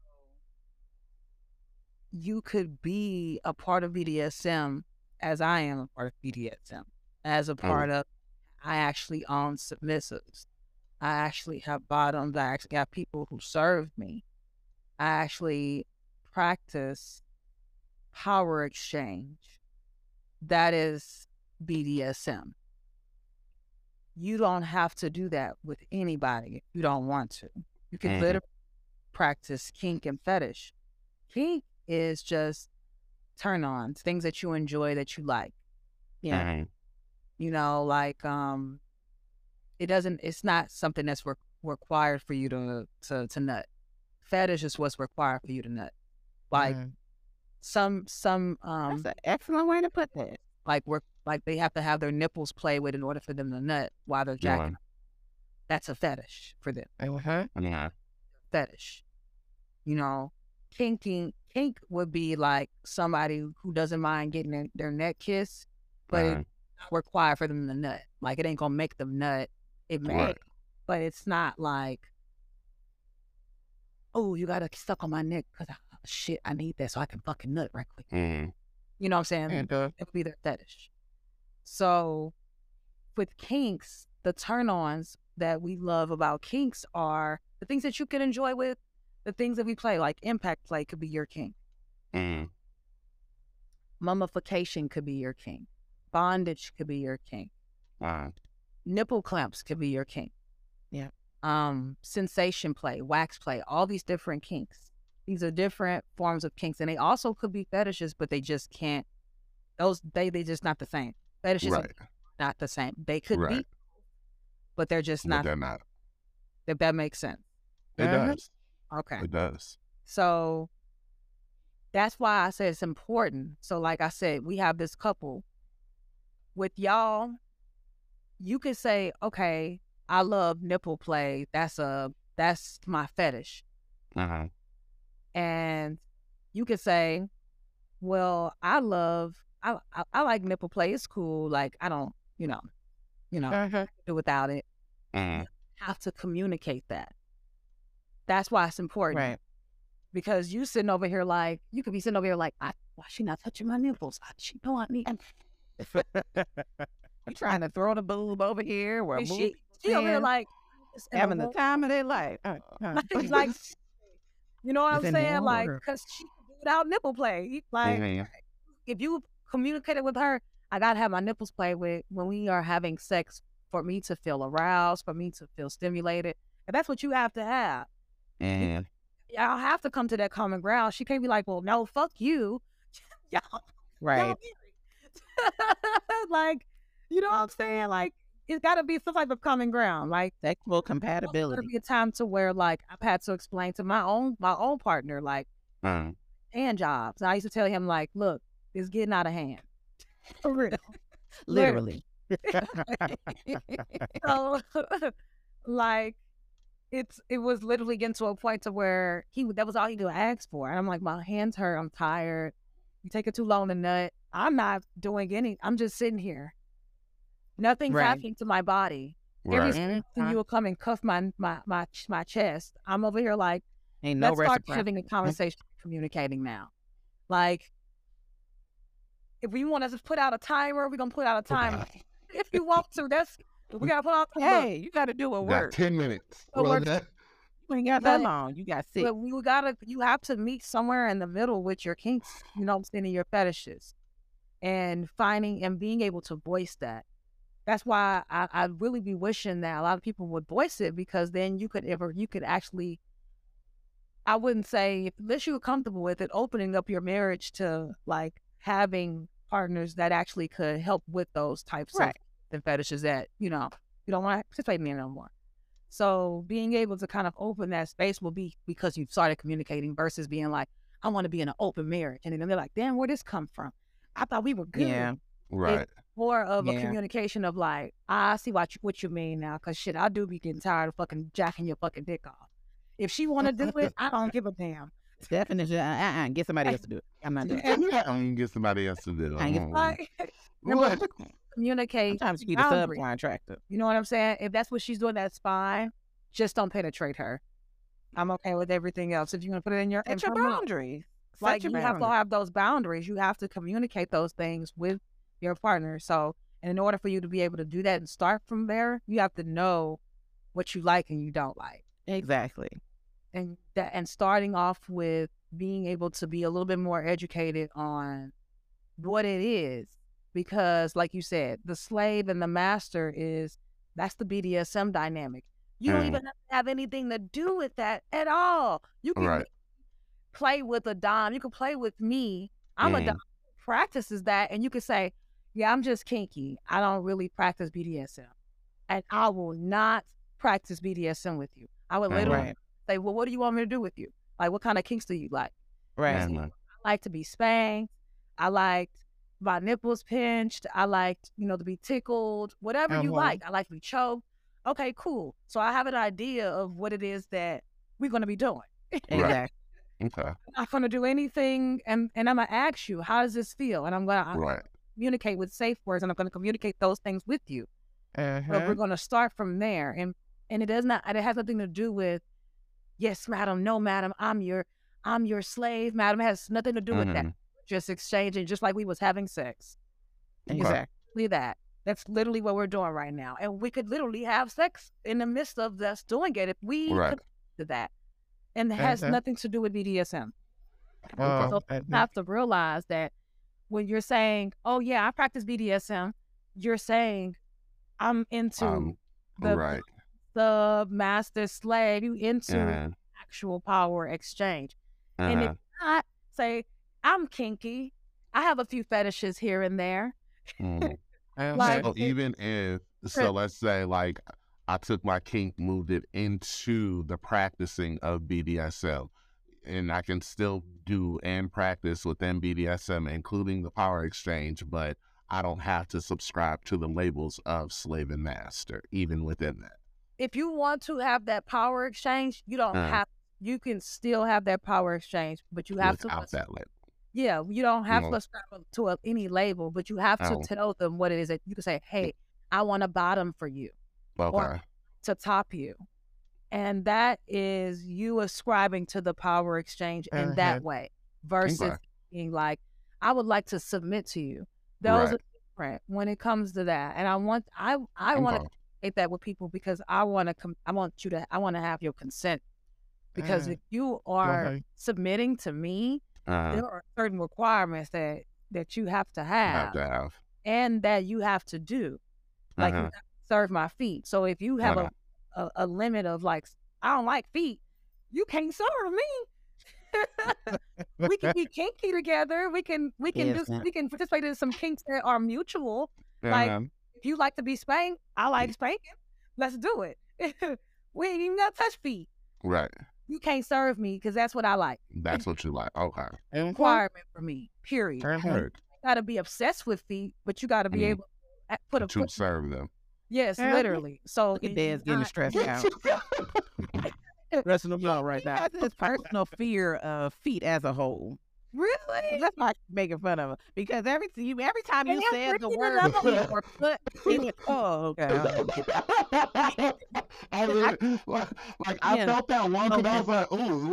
You could be a part of BDSM as I am a part of BDSM. As a part of, I actually own submissives. I actually have bottoms. I actually have people who serve me. I actually practice power exchange. That is BDSM. You don't have to do that with anybody if you don't want to. You can literally practice kink and fetish. Kink is just turn-ons, things that you enjoy, that you like. Yeah. You know, like it's not something that's required for you to nut. Fetish is what's required for you to nut. Like some that's an excellent way to put that. Like they have to have their nipples play with in order for them to nut while they're jacking. That's a fetish for them. Yeah. Fetish. You know, kink would be like somebody who doesn't mind getting their neck kissed, but it's not required for them to nut. Like it ain't gonna make them nut. It may, but it's not like, oh, you gotta suck on my neck because shit, I need that so I can fucking nut right quick. You know what I'm saying? It would be their fetish. So with kinks, the turn-ons that we love about kinks are the things that you can enjoy with the things that we play. Like impact play could be your kink. Mummification could be your kink. Bondage could be your kink. Nipple clamps could be your kink. Yeah. Sensation play, wax play, all these different kinks. These are different forms of kinks, and they also could be fetishes, but they just can't. They just not the same. Fetishes are not the same. They could be, but they're just not. But they're not. If that makes sense. It does. Okay. It does. So that's why I said it's important. So like I said, we have this couple. With y'all, you could say, okay, I love nipple play. That's a that's my fetish. Uh-huh. And you could say, well, I like nipple play. It's cool. Like, I don't, do without it. Uh-huh. You have to communicate that. That's why it's important. Right. Because you sitting over here like, you could be sitting over here like, why she not touching my nipples? She know I need. You trying to throw the boob over here where And she over here like having the time of their life. like, you know what It's I'm in the saying? Like, order. because she can do without nipple play. Like, if you communicated with her, I gotta have my nipples play with when we are having sex for me to feel aroused, for me to feel stimulated. And that's what you have to have. And Y'all have to come to that common ground. She can't be like, well, no, fuck you. y'all Right. married. Like, you know what I'm saying? Like, it's got to be some type of common ground. Like, Sexual there's compatibility. gonna be a time to where, like, I've had to explain to my own partner, like, hand jobs. I used to tell him, like, look, it's getting out of hand. For real. Literally. So, like, it was literally getting to a point to where that was all he could ask for. And I'm like, my hands hurt. I'm tired. You take it too long to nut. I'm not doing I'm just sitting here. Nothing's Right. happening to my body. Every single time you will come and cuff my chest. I'm over here like, Ain't no let's start reciprocity. having a conversation, communicating now. Like, if we want to just put out a timer, we're gonna put out a timer. If you want to, we gotta put out. Hey, you got to do what got works. 10 minutes. What works. You ain't got that But- long. You got 6. But you have to meet somewhere in the middle with your kinks, you know what I'm saying, and your fetishes, and finding and being able to voice that. That's why I'd really be wishing that a lot of people would voice it, because then you could actually, I wouldn't say, unless you were comfortable with it, opening up your marriage to like having partners that actually could help with those types Right. of fetishes that, you don't want to participate in no more. So being able to kind of open that space will be because you've started communicating versus being like, I want to be in an open marriage. And then they're like, damn, where'd this come from? I thought we were good. Yeah. Right. More of a Yeah. communication of like, I see what you mean now. Because shit, I do be getting tired of fucking jacking your fucking dick off. If she want to do it, I don't give a damn. Definition. Get somebody else to do it. I'm not doing it. I mean, get somebody else to do I ain't it. Like, What? communicate. Sometimes you need a boundary. subcontractor. You know what I'm saying? If that's what she's doing, that's fine. Just don't penetrate her. I'm okay with everything else. If you're gonna put it in your Set your impermanent- boundaries. like Set you your have to boundaries. have those boundaries. You have to communicate those things with your partner. So, and in order for you to be able to do that and start from there, you have to know what you like and you don't like. Exactly. And starting off with being able to be a little bit more educated on what it is, because like you said, the slave and the master that's the BDSM dynamic. You don't even have anything to do with that at all. You can Right. play with a dom. You can play with me. I'm a dom who practices that, and you can say, yeah, I'm just kinky. I don't really practice BDSM. And I will not practice BDSM with you. I would literally Right. say, well, what do you want me to do with you? Like, what kind of kinks do you like? Right. Mhm. I like to be spanked. I liked my nipples pinched. I liked, to be tickled. Whatever you like. I like to be choked. Okay, cool. So I have an idea of what it is that we're going to be doing. Exactly. Okay. I'm not going to do anything, and I'm going to ask you, how does this feel? And I'm going to Right. communicate with safe words, and I'm going to communicate those things with you. But we're going to start from there. And it has nothing to do with, yes, madam, no, madam, I'm your slave, madam. It has nothing to do with that. Just exchanging, just like we was having sex. Exactly. That. That's literally what we're doing right now. And we could literally have sex in the midst of us doing it if we could do that. And it has nothing to do with BDSM. So you have to realize that when you're saying, oh, yeah, I practice BDSM, you're saying I'm into the master slave, you into actual power exchange. And if not, say, I'm kinky, I have a few fetishes here and there. So even if, let's say like I took my kink, moved it into the practicing of BDSM, and I can still do and practice within BDSM, including the power exchange, but I don't have to subscribe to the labels of slave and master, even within that. if you want to have that power exchange, you don't have. You can still have that power exchange, but you have without to. that label. Yeah, you don't have No. to ascribe to any label, but you have to Oh. tell them what it is that you can say. Hey, I want a bottom for you, Okay. or to top you, and that is you ascribing to the power exchange in that way versus Okay. being like, I would like to submit to you. Those Right. are different when it comes to that, and I want to communicate that with people because I want to have your consent. Because if you are submitting to me, there are certain requirements that you have to have and that you have to do. Like you have to serve my feet. So if you have a limit of like, I don't like feet, you can't serve me. We can be kinky together. We can participate in some kinks that are mutual. Like if you like to be spanked, I like spanking. Let's do it. We ain't even gotta touch feet. Right. You can't serve me because that's what I like. That's what you like. Okay. Requirement for me. Period. Heard. You gotta be obsessed with feet, but you gotta be able to put a to foot. serve them. Yes, literally. So Look at Dad's getting stressed out. Stressing them out right now. That's his personal fear of feet as a whole. Really? That's why I keep making fun of him. Because every time you And said the I'm word freaking feet or foot, he went, oh, okay. I really, like I felt that one, and I was like,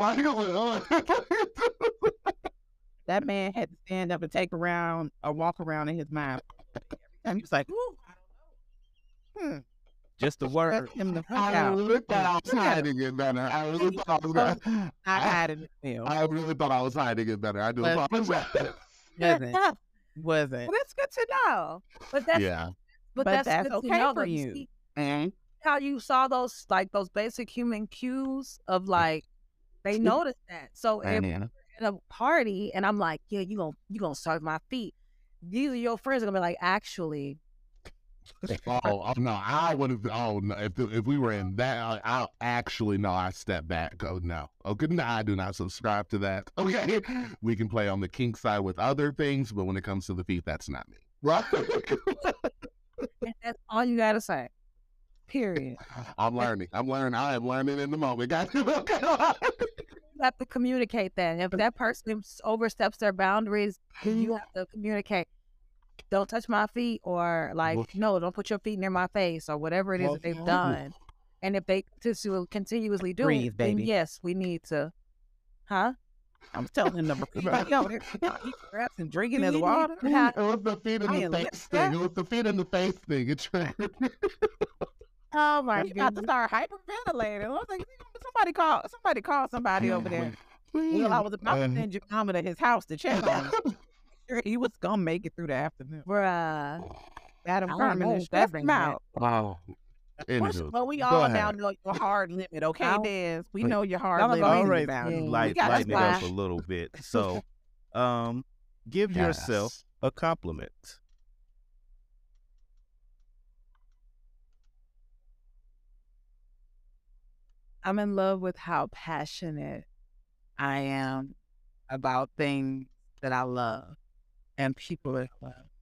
ooh, That man had to stand up and walk around in his mind. And he was like, ooh, I don't know. Just the word. Him the fuck I out. really thought I was hiding it better. I really thought I was gonna. I had it. I really thought I was hiding it better. I do apologize. Wasn't. Well, that's good to know. But that's But that's that's good okay to know for that you. See And how you saw those basic human cues of like they noticed that. So if we're at a party and I'm like, yeah, you gonna serve my feet. These are your friends are gonna be like, actually. Oh no! I would have. Oh no! If we were in that, I'll actually no. I step back. Oh no! Okay, no, I do not subscribe to that. Okay, we can play on the kink side with other things, but when it comes to the feet, that's not me. Right? And that's all you gotta say. Period. I'm learning. I am learning in the moment. Got you. You have to communicate that. If that person oversteps their boundaries, you have to communicate. Don't touch my feet, or like, no, don't put your feet near my face, or whatever it is that they've done. And if they continuously do it, then yes, we need to. Huh? I'm telling him to breathe. He grabs and drinking his water. It was the feet in the face thing. It was the feet in the face thing. It's oh my God! About to start hyperventilating. I was like, somebody call somebody over there. Well, I was about to send your mama to his house to check on him. He was gonna make it through the afternoon. Bruh. Adam Carmen stressed him out. Wow. Well, we all now know your hard limit, okay, Des? We know your hard limit. All right, lighten it up a little bit. So, give yourself a compliment. I'm in love with how passionate I am about things that I love and people that I love.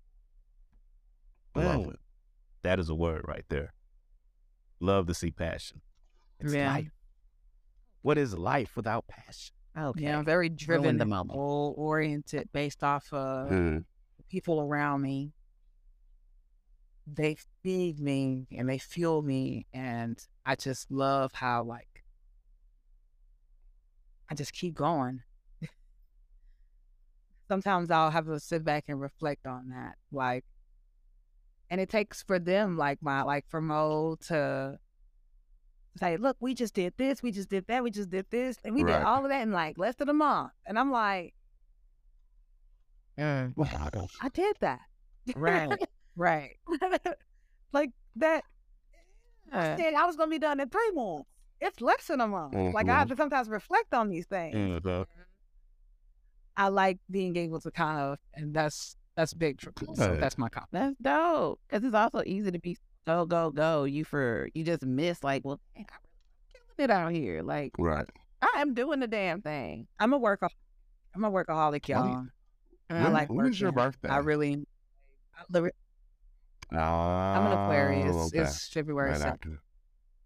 Well, that is a word right there. Love to see passion. It's life. What is life without passion? Okay. Yeah, I'm very driven and goal-oriented based off of people around me. They feed me and they fuel me, and I just love how, like, I just keep going. Sometimes I'll have to sit back and reflect on that, like, and it takes for them, for Mo to say, look, we just did this, we just did that, we just did this, and we did all of that in like less than a month. And I'm like, I did that. Right. Like that. I said I was going to be done in 3 months. It's less than a month. Like, I have to sometimes reflect on these things. I like being able to kind of, and that's big for me. So that's my compliment. That's dope. Because it's also easy to be go. You just miss, like, well, dang, I'm killing it out here. Like, I am doing the damn thing. I'm a workaholic, y'all. I like working. When is your birthday? I'm an Aquarius. It's February 2nd.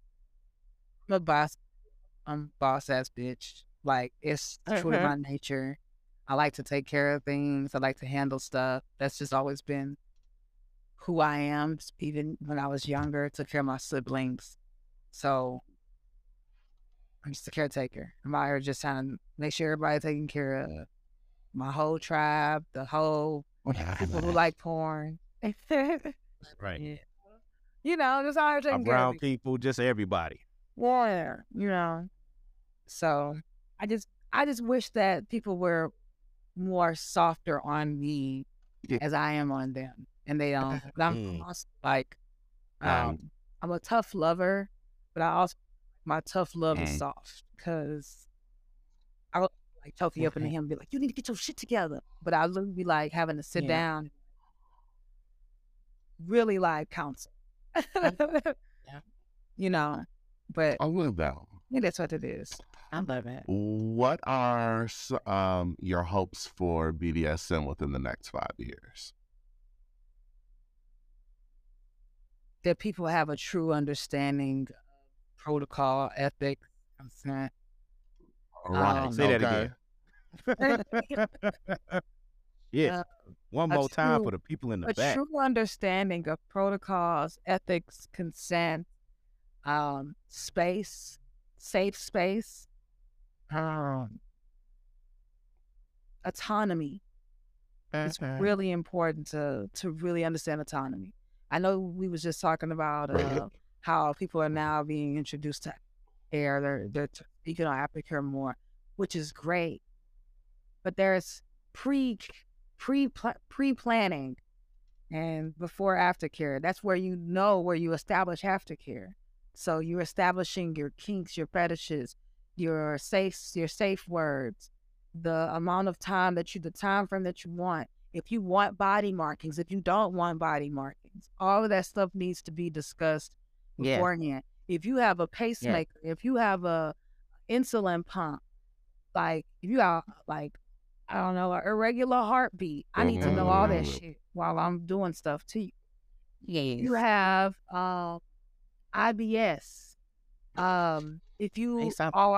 I'm a boss. I'm boss ass bitch. Like, it's truly my nature. I like to take care of things. I like to handle stuff. That's just always been who I am. Even when I was younger, took care of my siblings. So I'm just a caretaker. I'm out here just trying to make sure everybody's taken care of. My whole tribe, the whole people who like porn. Right. Yeah. You know, just out here taking care of Around people, just everybody. Yeah, you know. So I just wish that people were more softer on me as I am on them, and they don't. But I'm also like, I'm a tough lover, but I also my tough love is soft because I would like choke you up into him and be like, you need to get your shit together. But I literally be like having to sit down, really like counsel. You know, but I love that. yeah, that's what it is. I love it. What are your hopes for BDSM within the next 5 years? That people have a true understanding of protocol, ethics, consent. Right. Say that again. Yeah. One more time for the people in the back. A true understanding of protocols, ethics, consent, space, safe space, autonomy. It's really important to really understand autonomy. I know we was just talking about how people are now being introduced to air. They're speaking on aftercare more, which is great. But there's pre-planning and before aftercare. That's where you establish aftercare. So you're establishing your kinks, your fetishes, your safe words, the amount of time the time frame that you want. If you want body markings, if you don't want body markings, all of that stuff needs to be discussed beforehand. If you have a pacemaker, if you have a insulin pump, like if you have like, I don't know, an irregular heartbeat, I need to know all that shit while I'm doing stuff to you. Yes. You have IBS. If you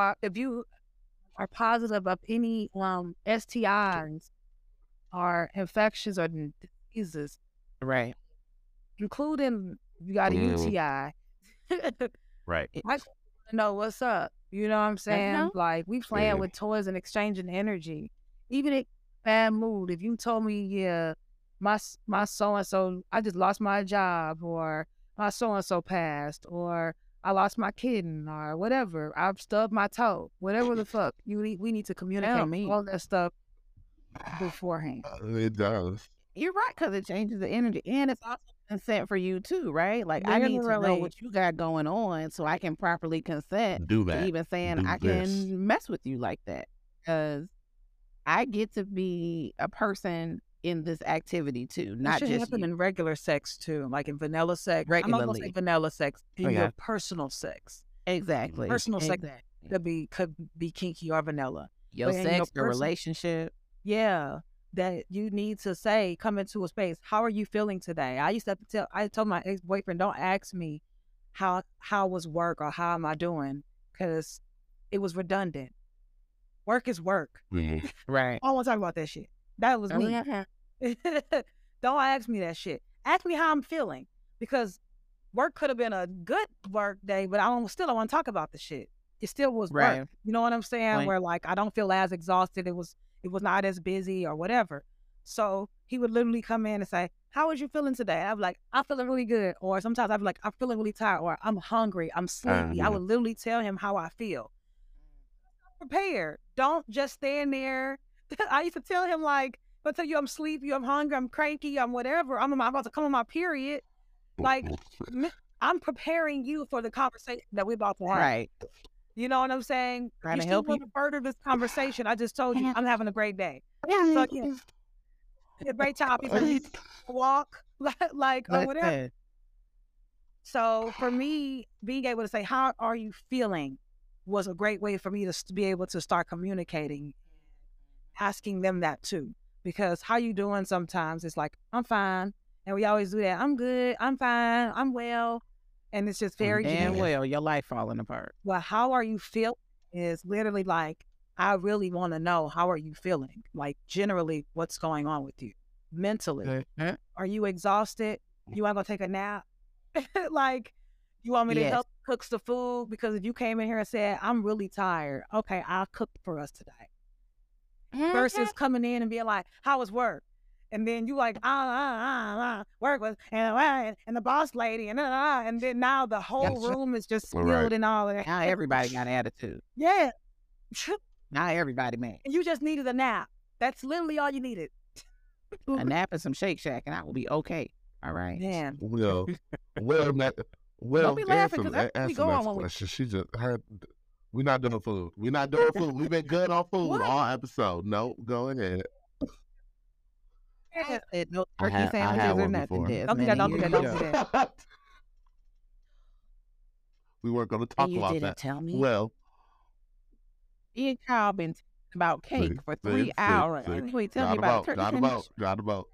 are positive of any STIs or infections or diseases, right, including you got a UTI, right? I know what's up. You know what I'm saying? Like, we playing with toys and exchanging energy. Even in bad mood, if you told me, yeah, my so and so, I just lost my job, or my so and so passed, or I lost my kitten, or whatever, I've stubbed my toe, whatever the fuck, we need to communicate all that stuff beforehand. It does. You're right, because it changes the energy, and it's also consent for you too, right? Like, I need to know what you got going on so I can properly consent. Do that. To even saying I can mess with you like that, because I get to be a person in this activity too, not just happen in regular sex too, like in vanilla sex. Regularly. I'm not gonna say vanilla sex, in your personal sex. Exactly. Personal sex could be kinky or vanilla. Your sex, your relationship. Yeah, that you need to say, come into a space. How are you feeling today? I used to have to I told my ex-boyfriend, don't ask me how was work or how am I doing, because it was redundant. Work is work. Mm-hmm. Right. I don't want to talk about that shit. That was me. Don't ask me that shit. Ask me how I'm feeling, because work could have been a good work day, but still don't want to talk about the shit. It still was work. You know what I'm saying? Right. Where like I don't feel as exhausted. It was not as busy or whatever. So he would literally come in and say, how was you feeling today? I'd be like, I'm feeling really good. Or sometimes I'd be like, I'm feeling really tired, or I'm hungry, I'm sleepy. I would literally tell him how I feel. Prepared. Don't just stand there. I used to tell him, like, I'll tell you I'm sleepy, I'm hungry, I'm cranky, I'm whatever. I'm about to come on my period. Like, I'm preparing you for the conversation that we're about to have. Right. You know what I'm saying? Trying you to still help want to further this conversation. I just told you I'm having a great day. So, yeah, a great time. Walk, like or whatever. So for me, being able to say, how are you feeling, was a great way for me to be able to start communicating, asking them that too. Because how you doing sometimes it's like, I'm fine. And we always do that. I'm good. I'm fine. I'm well. And it's just very Damn genuine. well, your life falling apart. Well, how are you feeling is literally like, I really want to know, how are you feeling? Like, generally, what's going on with you mentally? Are you exhausted? You want to go take a nap? Like, you want me to Yes. help cook the food? Because if you came in here and said, I'm really tired, okay, I'll cook for us today. Versus coming in and being like, how was work? And then you like, work was, and the boss lady, and then now the whole Gotcha. room is just Right. spilled and all of that. Now everybody got attitude. Yeah. Now everybody mad. And you just needed a nap. That's literally all you needed. A nap and some Shake Shack, and I will be okay. All right. Man. Well, well, be laughing, 'cause that's where we answer go on next when we- question. She just heard. We're not doing food. We're not doing food. We've been good on food What? all episode. No, go ahead. Yeah. Said no I turkey had sandwiches or one nothing. before. Desmond, Don't do that, and don't do you that, don't know. do that. We weren't going to talk And you about didn't that. tell me. Well, Me and Kyle been talking about cake See, for see, 3 see, hours. see. And you tell me about turkey sandwich. Got about.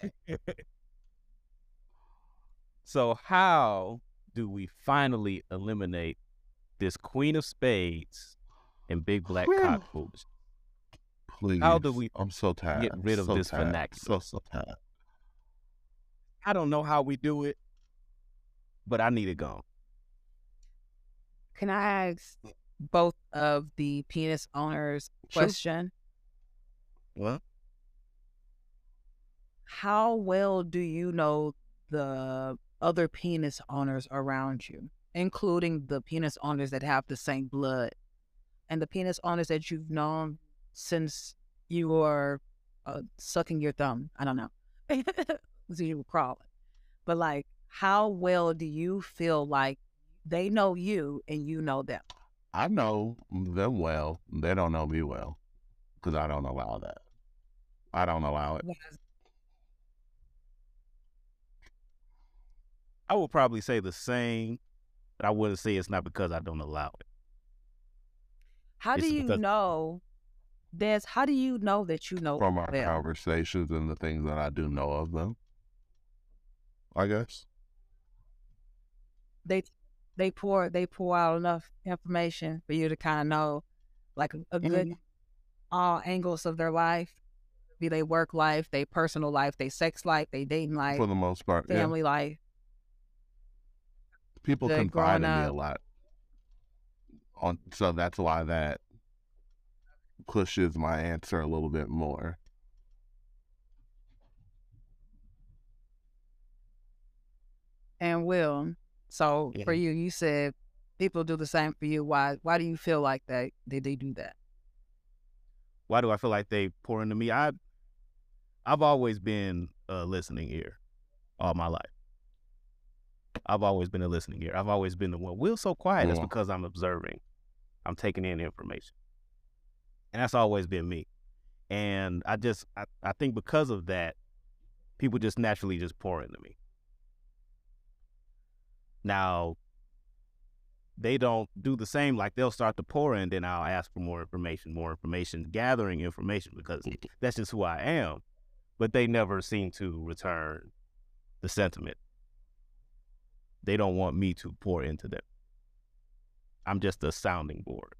So how do we finally eliminate this Queen of Spades and Big Black Whew. Cock foolishness? Please. How do we I'm so tired. get rid of so this tired. vernacular? So tired. I don't know how we do it, but I need it gone. Can I ask both of the penis owners Sure. question? What? How well do you know the other penis owners around you, including the penis owners that have the same blood and the penis owners that you've known since you were sucking your thumb? I don't know. So you were crawling. But like, how well do you feel like they know you and you know them? I know them well. They don't know me well because I don't allow that. I don't allow it. I would probably say the same, but I wouldn't say it's not because I don't allow it. How do It's you because- know, Des, how do you know that you know From our them? conversations and the things that I do know of them, I guess. They pour out enough information for you to kind of know, like a good all angles of their life, be they work life, they personal life, they sex life, they dating life, For the most part, yeah. family life. People the confide in growing me a up. lot. So that's why that pushes my answer a little bit more. And Will, so for Yeah. you said people do the same for you. Why do you feel like that they do that? Why do I feel like they pour into me? I've always been a listening ear all my life. I've always been a listening ear. I've always been the one. Will's so quiet. That's Yeah. because I'm observing. I'm taking in information. And that's always been me. And I think because of that, people just naturally just pour into me. Now, they don't do the same. Like, they'll start to pour in, then I'll ask for more information, gathering information, because that's just who I am. But they never seem to return the sentiment. They don't want me to pour into them. I'm just a sounding board.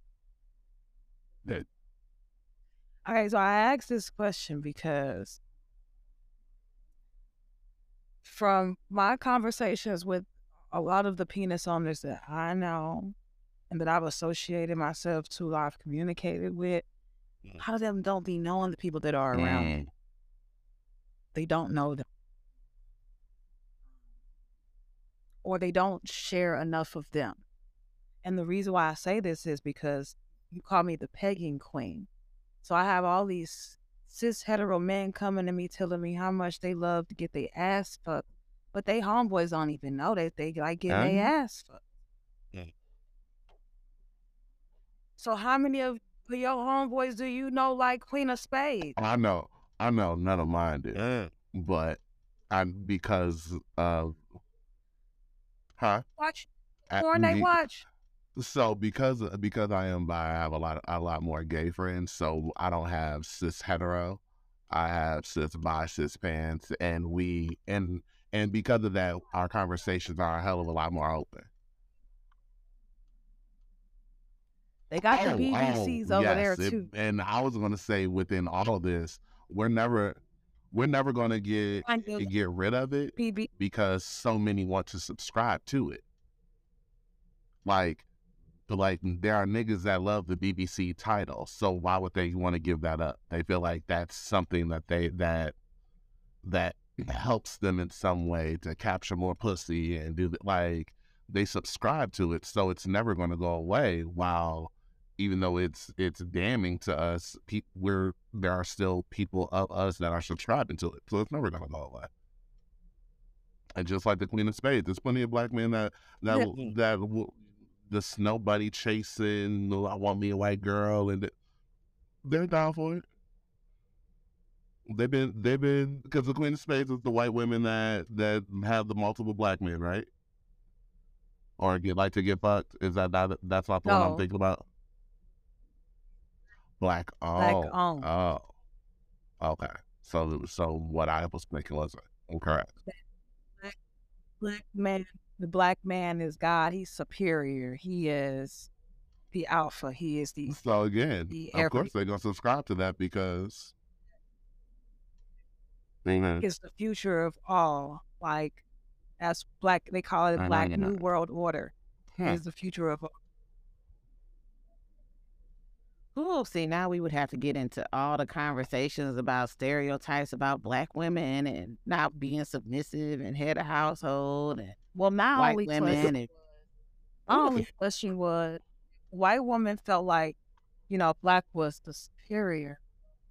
Okay, so I asked this question because from my conversations with a lot of the penis owners that I know and that I've associated myself to, I've communicated with, a lot of them don't be knowing the people that are around them. They don't know them. Or they don't share enough of them. And the reason why I say this is because you call me the pegging queen. So I have all these cis hetero men coming to me telling me how much they love to get their ass fucked, but they homeboys don't even know that they like getting their ass fucked. Yeah. So how many of your homeboys do you know like Queen of Spades? I know none of mine do. Yeah. But because of Watch porn they watch. So because I am bi, I have a lot more gay friends. So I don't have cis hetero. I have cis bi, cis pans, and And because of that, our conversations are a hell of a lot more open. They got the BBCs over there too. And I was going to say, within all of this, we're never going to get rid of it because so many want to subscribe to it. Like there are niggas that love the BBC title, so why would they want to give that up? They feel like that's something that that helps them in some way to capture more pussy and do like they subscribe to it, so it's never going to go away. While even though it's damning to us, there are still people of us that are subscribing to it, so it's never going to go away. And just like the Queen of Spades, there's plenty of black men that the snow bunny chasing, I want me a white girl, and they're down for it. They've been because the Queen of Spades is the white women that have the multiple black men, right? Or like to get fucked. Is that's not the one I'm thinking about? Black owned. Oh, okay. So what I was thinking was incorrect. Black man. The black man is God. He's superior. He is the alpha. He is the. So again, of course they're gonna subscribe to that because it's the future of all. Like that's black. They call it Black New World Order. It's the future of all. Oh, see, now we would have to get into all the conversations about stereotypes about black women and not being submissive and head of household and my white women. Only question was, white women felt like, black was the superior.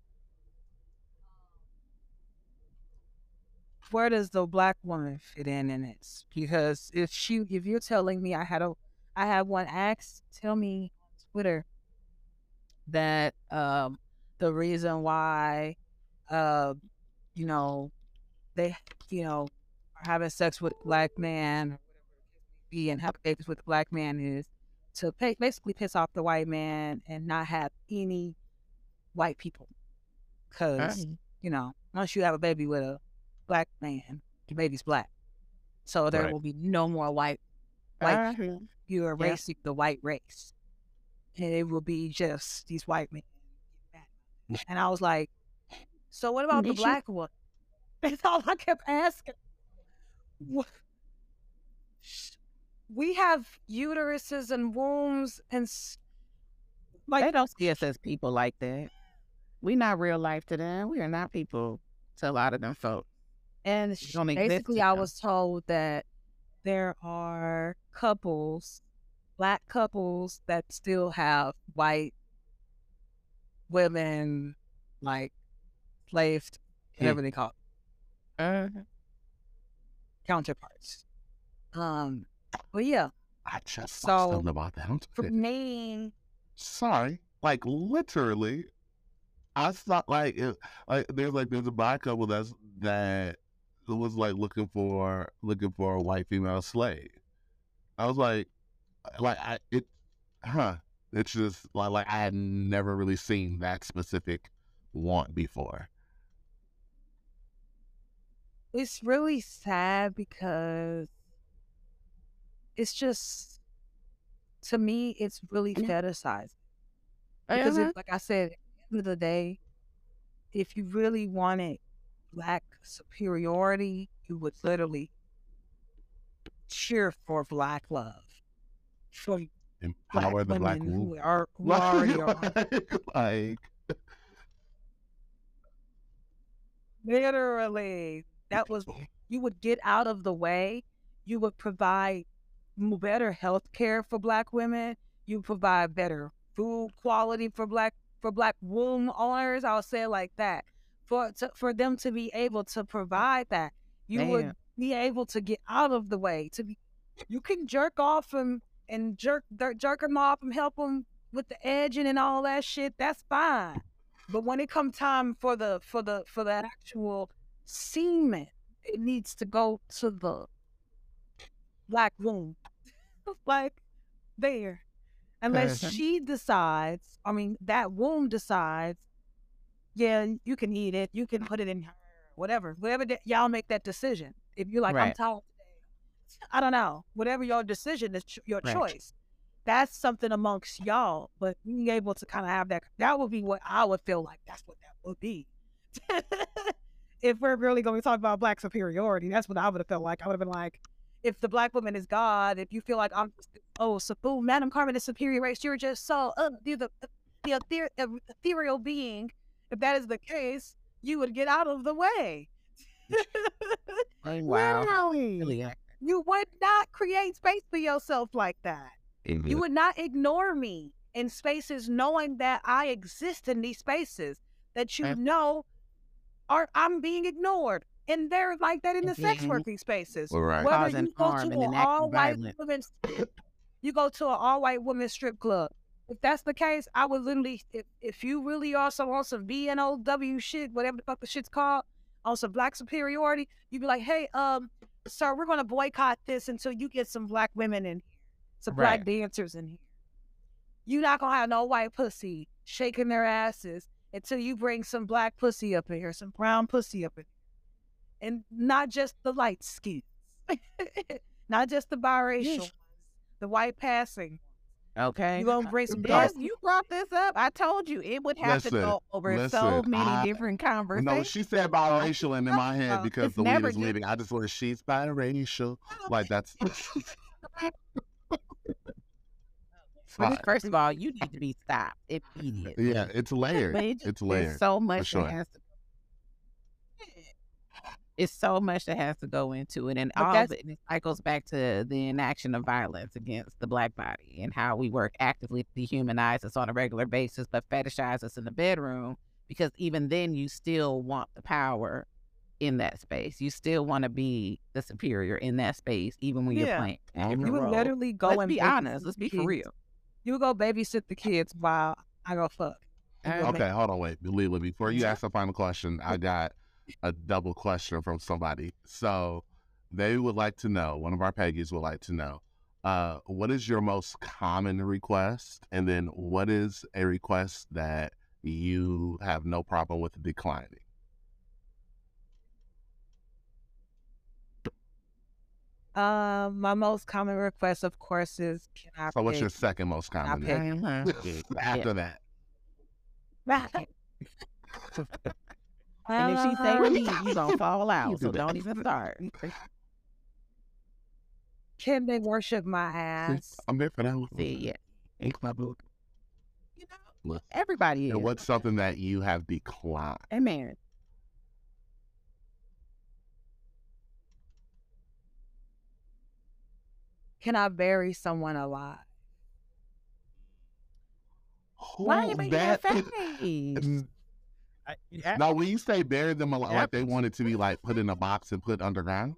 Where does the black woman fit in it? Because if you're telling me I had one tell me on Twitter that the reason why they are having sex with a black man or whatever and have babies with a black man is to basically piss off the white man and not have any white people, because once you have a baby with a black man, the baby's black, so there will be no more white people. You're erasing the white race. And it will be just these white men. And I was like, so what about the black one? That's all I kept asking. We have uteruses and wombs and they don't see us as people like that. We not real life to them. We are not people to a lot of them folks. And basically I was told that there are black couples that still have white women, like slaved, whatever they call it, counterparts. But yeah, I just saw something about that. For me, sorry, like literally, I thought like there's a black couple that was like looking for a white female slave. I was like. It's just like I had never really seen that specific want before. It's really sad because it's just, to me, it's really fetishized. Because like I said, at the end of the day, if you really wanted black superiority, you would literally cheer for black love. For empower the black woman who already are. Like literally, you would get out of the way. You would provide better health care for black women. You provide better food quality for black womb owners. I'll say it like that. For them to be able to provide that, you would be able to get out of the way. You can jerk off and jerk them off and help them with the edging and all that shit. That's fine. But when it comes time for that actual semen, it needs to go to the black womb, like there. Unless she decides, that womb decides, yeah, you can eat it, you can put it in her, whatever y'all make that decision. If you're like, I'm Right. tired today, I don't know. Whatever your decision is, your Right. choice. That's something amongst y'all. But being able to kind of have that would be what I would feel like. That's what that would be. If we're really going to talk about Black superiority, that's what I would have felt like. I would have been like, if the Black woman is God, if you feel like Sabu, Madam Carmen is superior race, you're just so you're the ethereal being. If that is the case, you would get out of the way. Wow. Literally. Really accurate. You would not create space for yourself like that. Mhm. You would not ignore me in spaces knowing that I exist in these spaces, that you Right. know I'm being ignored. And they're like that in the sex Mhm. working spaces. Right. Whether Causing you go harm to and an enacting all-white violence. women's, you go to an all-white women's strip club. If that's the case, I would literally, if you really are on some BNOW shit, whatever the fuck the shit's called, on some Black superiority, you'd be like, hey, sir, we're gonna boycott this until you get some Black women in here, some Black Right. dancers in here. You're not gonna have no white pussy shaking their asses until you bring some Black pussy up in here, some brown pussy up in here. And not just the light skins, not just the biracial ones, the white passing. Okay. You're gonna bring some Yes, dark. you brought this up. I told you it would have to Listen, go over so listen, many different No, conversations. she said biracial, and in my head, because It's the weed never is just- leaving, I just learned she's biracial. Like that's. But Fine. first of all, you need to be stopped immediately. Yeah, it's layered. But it just, It's there's layered. so much sure. that has to. It's so much that has to go into it, and But all of that's- it cycles back to the inaction of violence against the Black body and how we work actively to dehumanize us on a regular basis, but fetishize us in the bedroom, because even then you still want the power in that space. You still want to be the superior in that space, even when you're Yeah. playing. a You different You would role. literally go Let's and be babysit honest. Let's the be for kids. real. You would go babysit the kids while I go fuck. Okay, hold on, wait, Leela. Before you ask the final question, I got a double question from somebody. So they would like to know. One of our Peggies would like to know. What is your most common request, and then what is a request that you have no problem with declining? My most common request, of course, is can I So what's pay? your second most common? pay. Mhm. After that, And if she say me, you gonna fall out. do So that. don't even start. Can they worship my ass? I'm there for that one. See, yeah. Ink my book. You know, Look. everybody is. And what's something that you have declined? Amen. Can I bury someone alive? Why you making that face? Now, when you say bury them alive, like they want it to be like put in a box and put underground?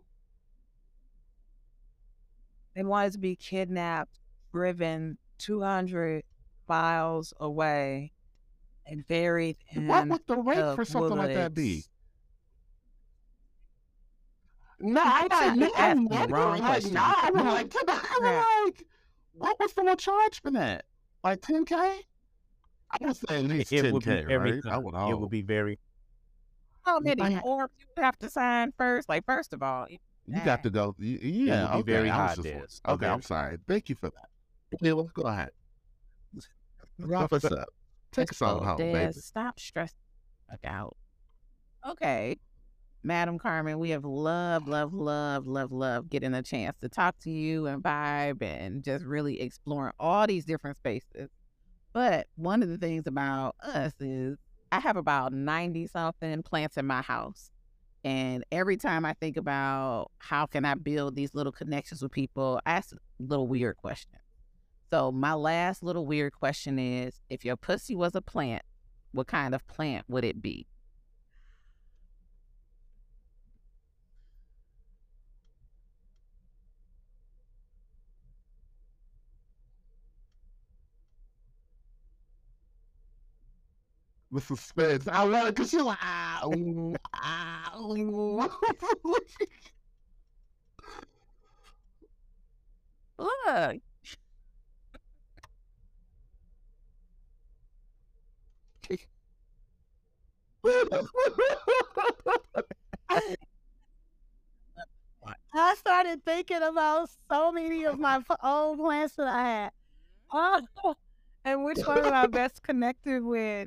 They wanted to be kidnapped, driven 200 miles away, and buried in What would the rate the for something like that be? woods. No, I'm asking the wrong like, question. no, I'm like, like, what was someone charge for that? Like 10K? I would say at least It would 10K, be every right? I time. would It hope. would be very. How many Like- forms you have to sign first? Like, first of all, You got to go. Yeah, would be okay. very I was high, just- Des. Okay, I'm Very. sorry. Thank you for that. Leila, go ahead. Wrap us up. Take us on home, baby. Stop stressing out. Okay. Madam Carmen, we have loved getting a chance to talk to you and vibe and just really exploring all these different spaces. But one of the things about us is I have about 90 something plants in my house. And every time I think about how can I build these little connections with people, I ask a little weird question. So my last little weird question is, if your pussy was a plant, what kind of plant would it be? The suspense. I love it because you're like, ah, ooh, ah, ooh. Look. started thinking about so many of my old plants that I had. Oh, and which one am I best connected with?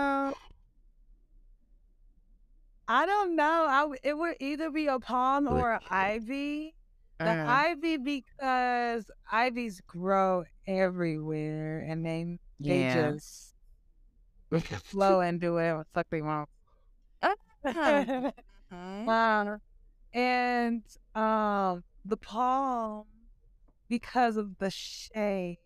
I don't know. It would either be a palm or an ivy. The ivy, because ivies grow everywhere and they just flow and do whatever the fuck they want. And the palm, because of the shade,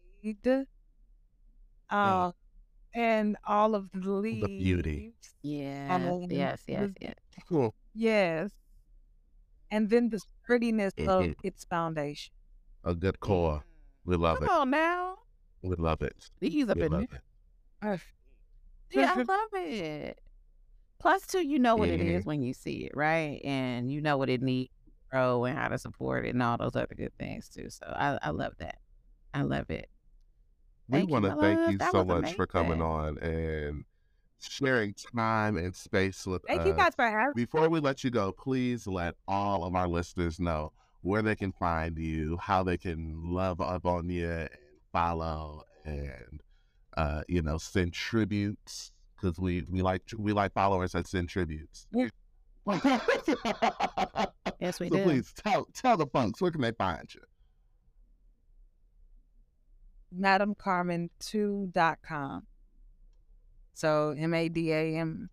and all of the leaves. The beauty. Yes. Cool. Yes. And then the sturdiness of its foundation. A good core. We love it. Come on now. We love it. These up We in love there. it. Yeah, I love it. Plus, too, you know what it is when you see it, right? And you know what it needs to grow and how to support it and all those other good things, too. So I love that. I love it. We want to thank you That so was much for coming amazing. on and sharing time and space with Thank you guys for having me. Before we let you go, please let all of our listeners know where they can find you, how they can love up on you and follow and send tributes, because we like followers that send tributes. Yes, we So do. please tell the punks, where can they find you? MadamCarmen2.com. So MADAMCARMEN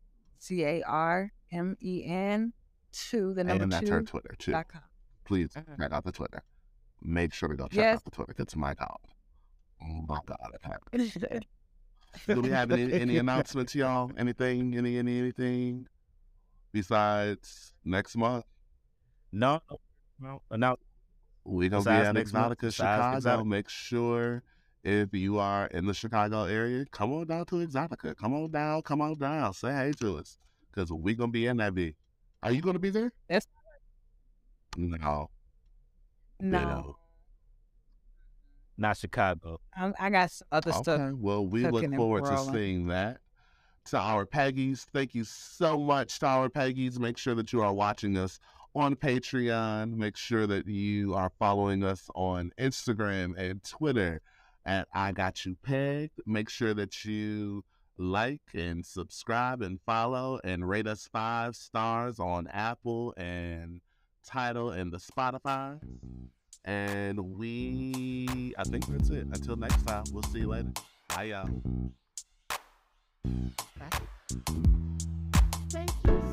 2, the number And that's 2. her Twitter too. .com. Please check out the Twitter. Make sure to go check out the Twitter. It's my God. Oh my God, it happened. Do we have any announcements, y'all? Anything besides next month? No. Announce. We're going to be Besides at next month, Exotica, besides Chicago. Exotica. Make sure if you are in the Chicago area, come on down to Exotica. Come on down. Say hey to us, because we're going to be in that V. Are you going to be there? Yes. No. No. Not Chicago. I got some other stuff. Okay, well, we cooking look and forward to rolling. seeing that. To our Peggies, thank you so much to our Peggies. Make sure that you are watching us on Patreon. Make sure that you are following us on Instagram and Twitter at I Got You Pegged. Make sure that you like and subscribe and follow and rate us 5 stars on Apple and Tidal and the Spotify. And I think that's it. Until next time, we'll see you later. Bye, y'all. Thank you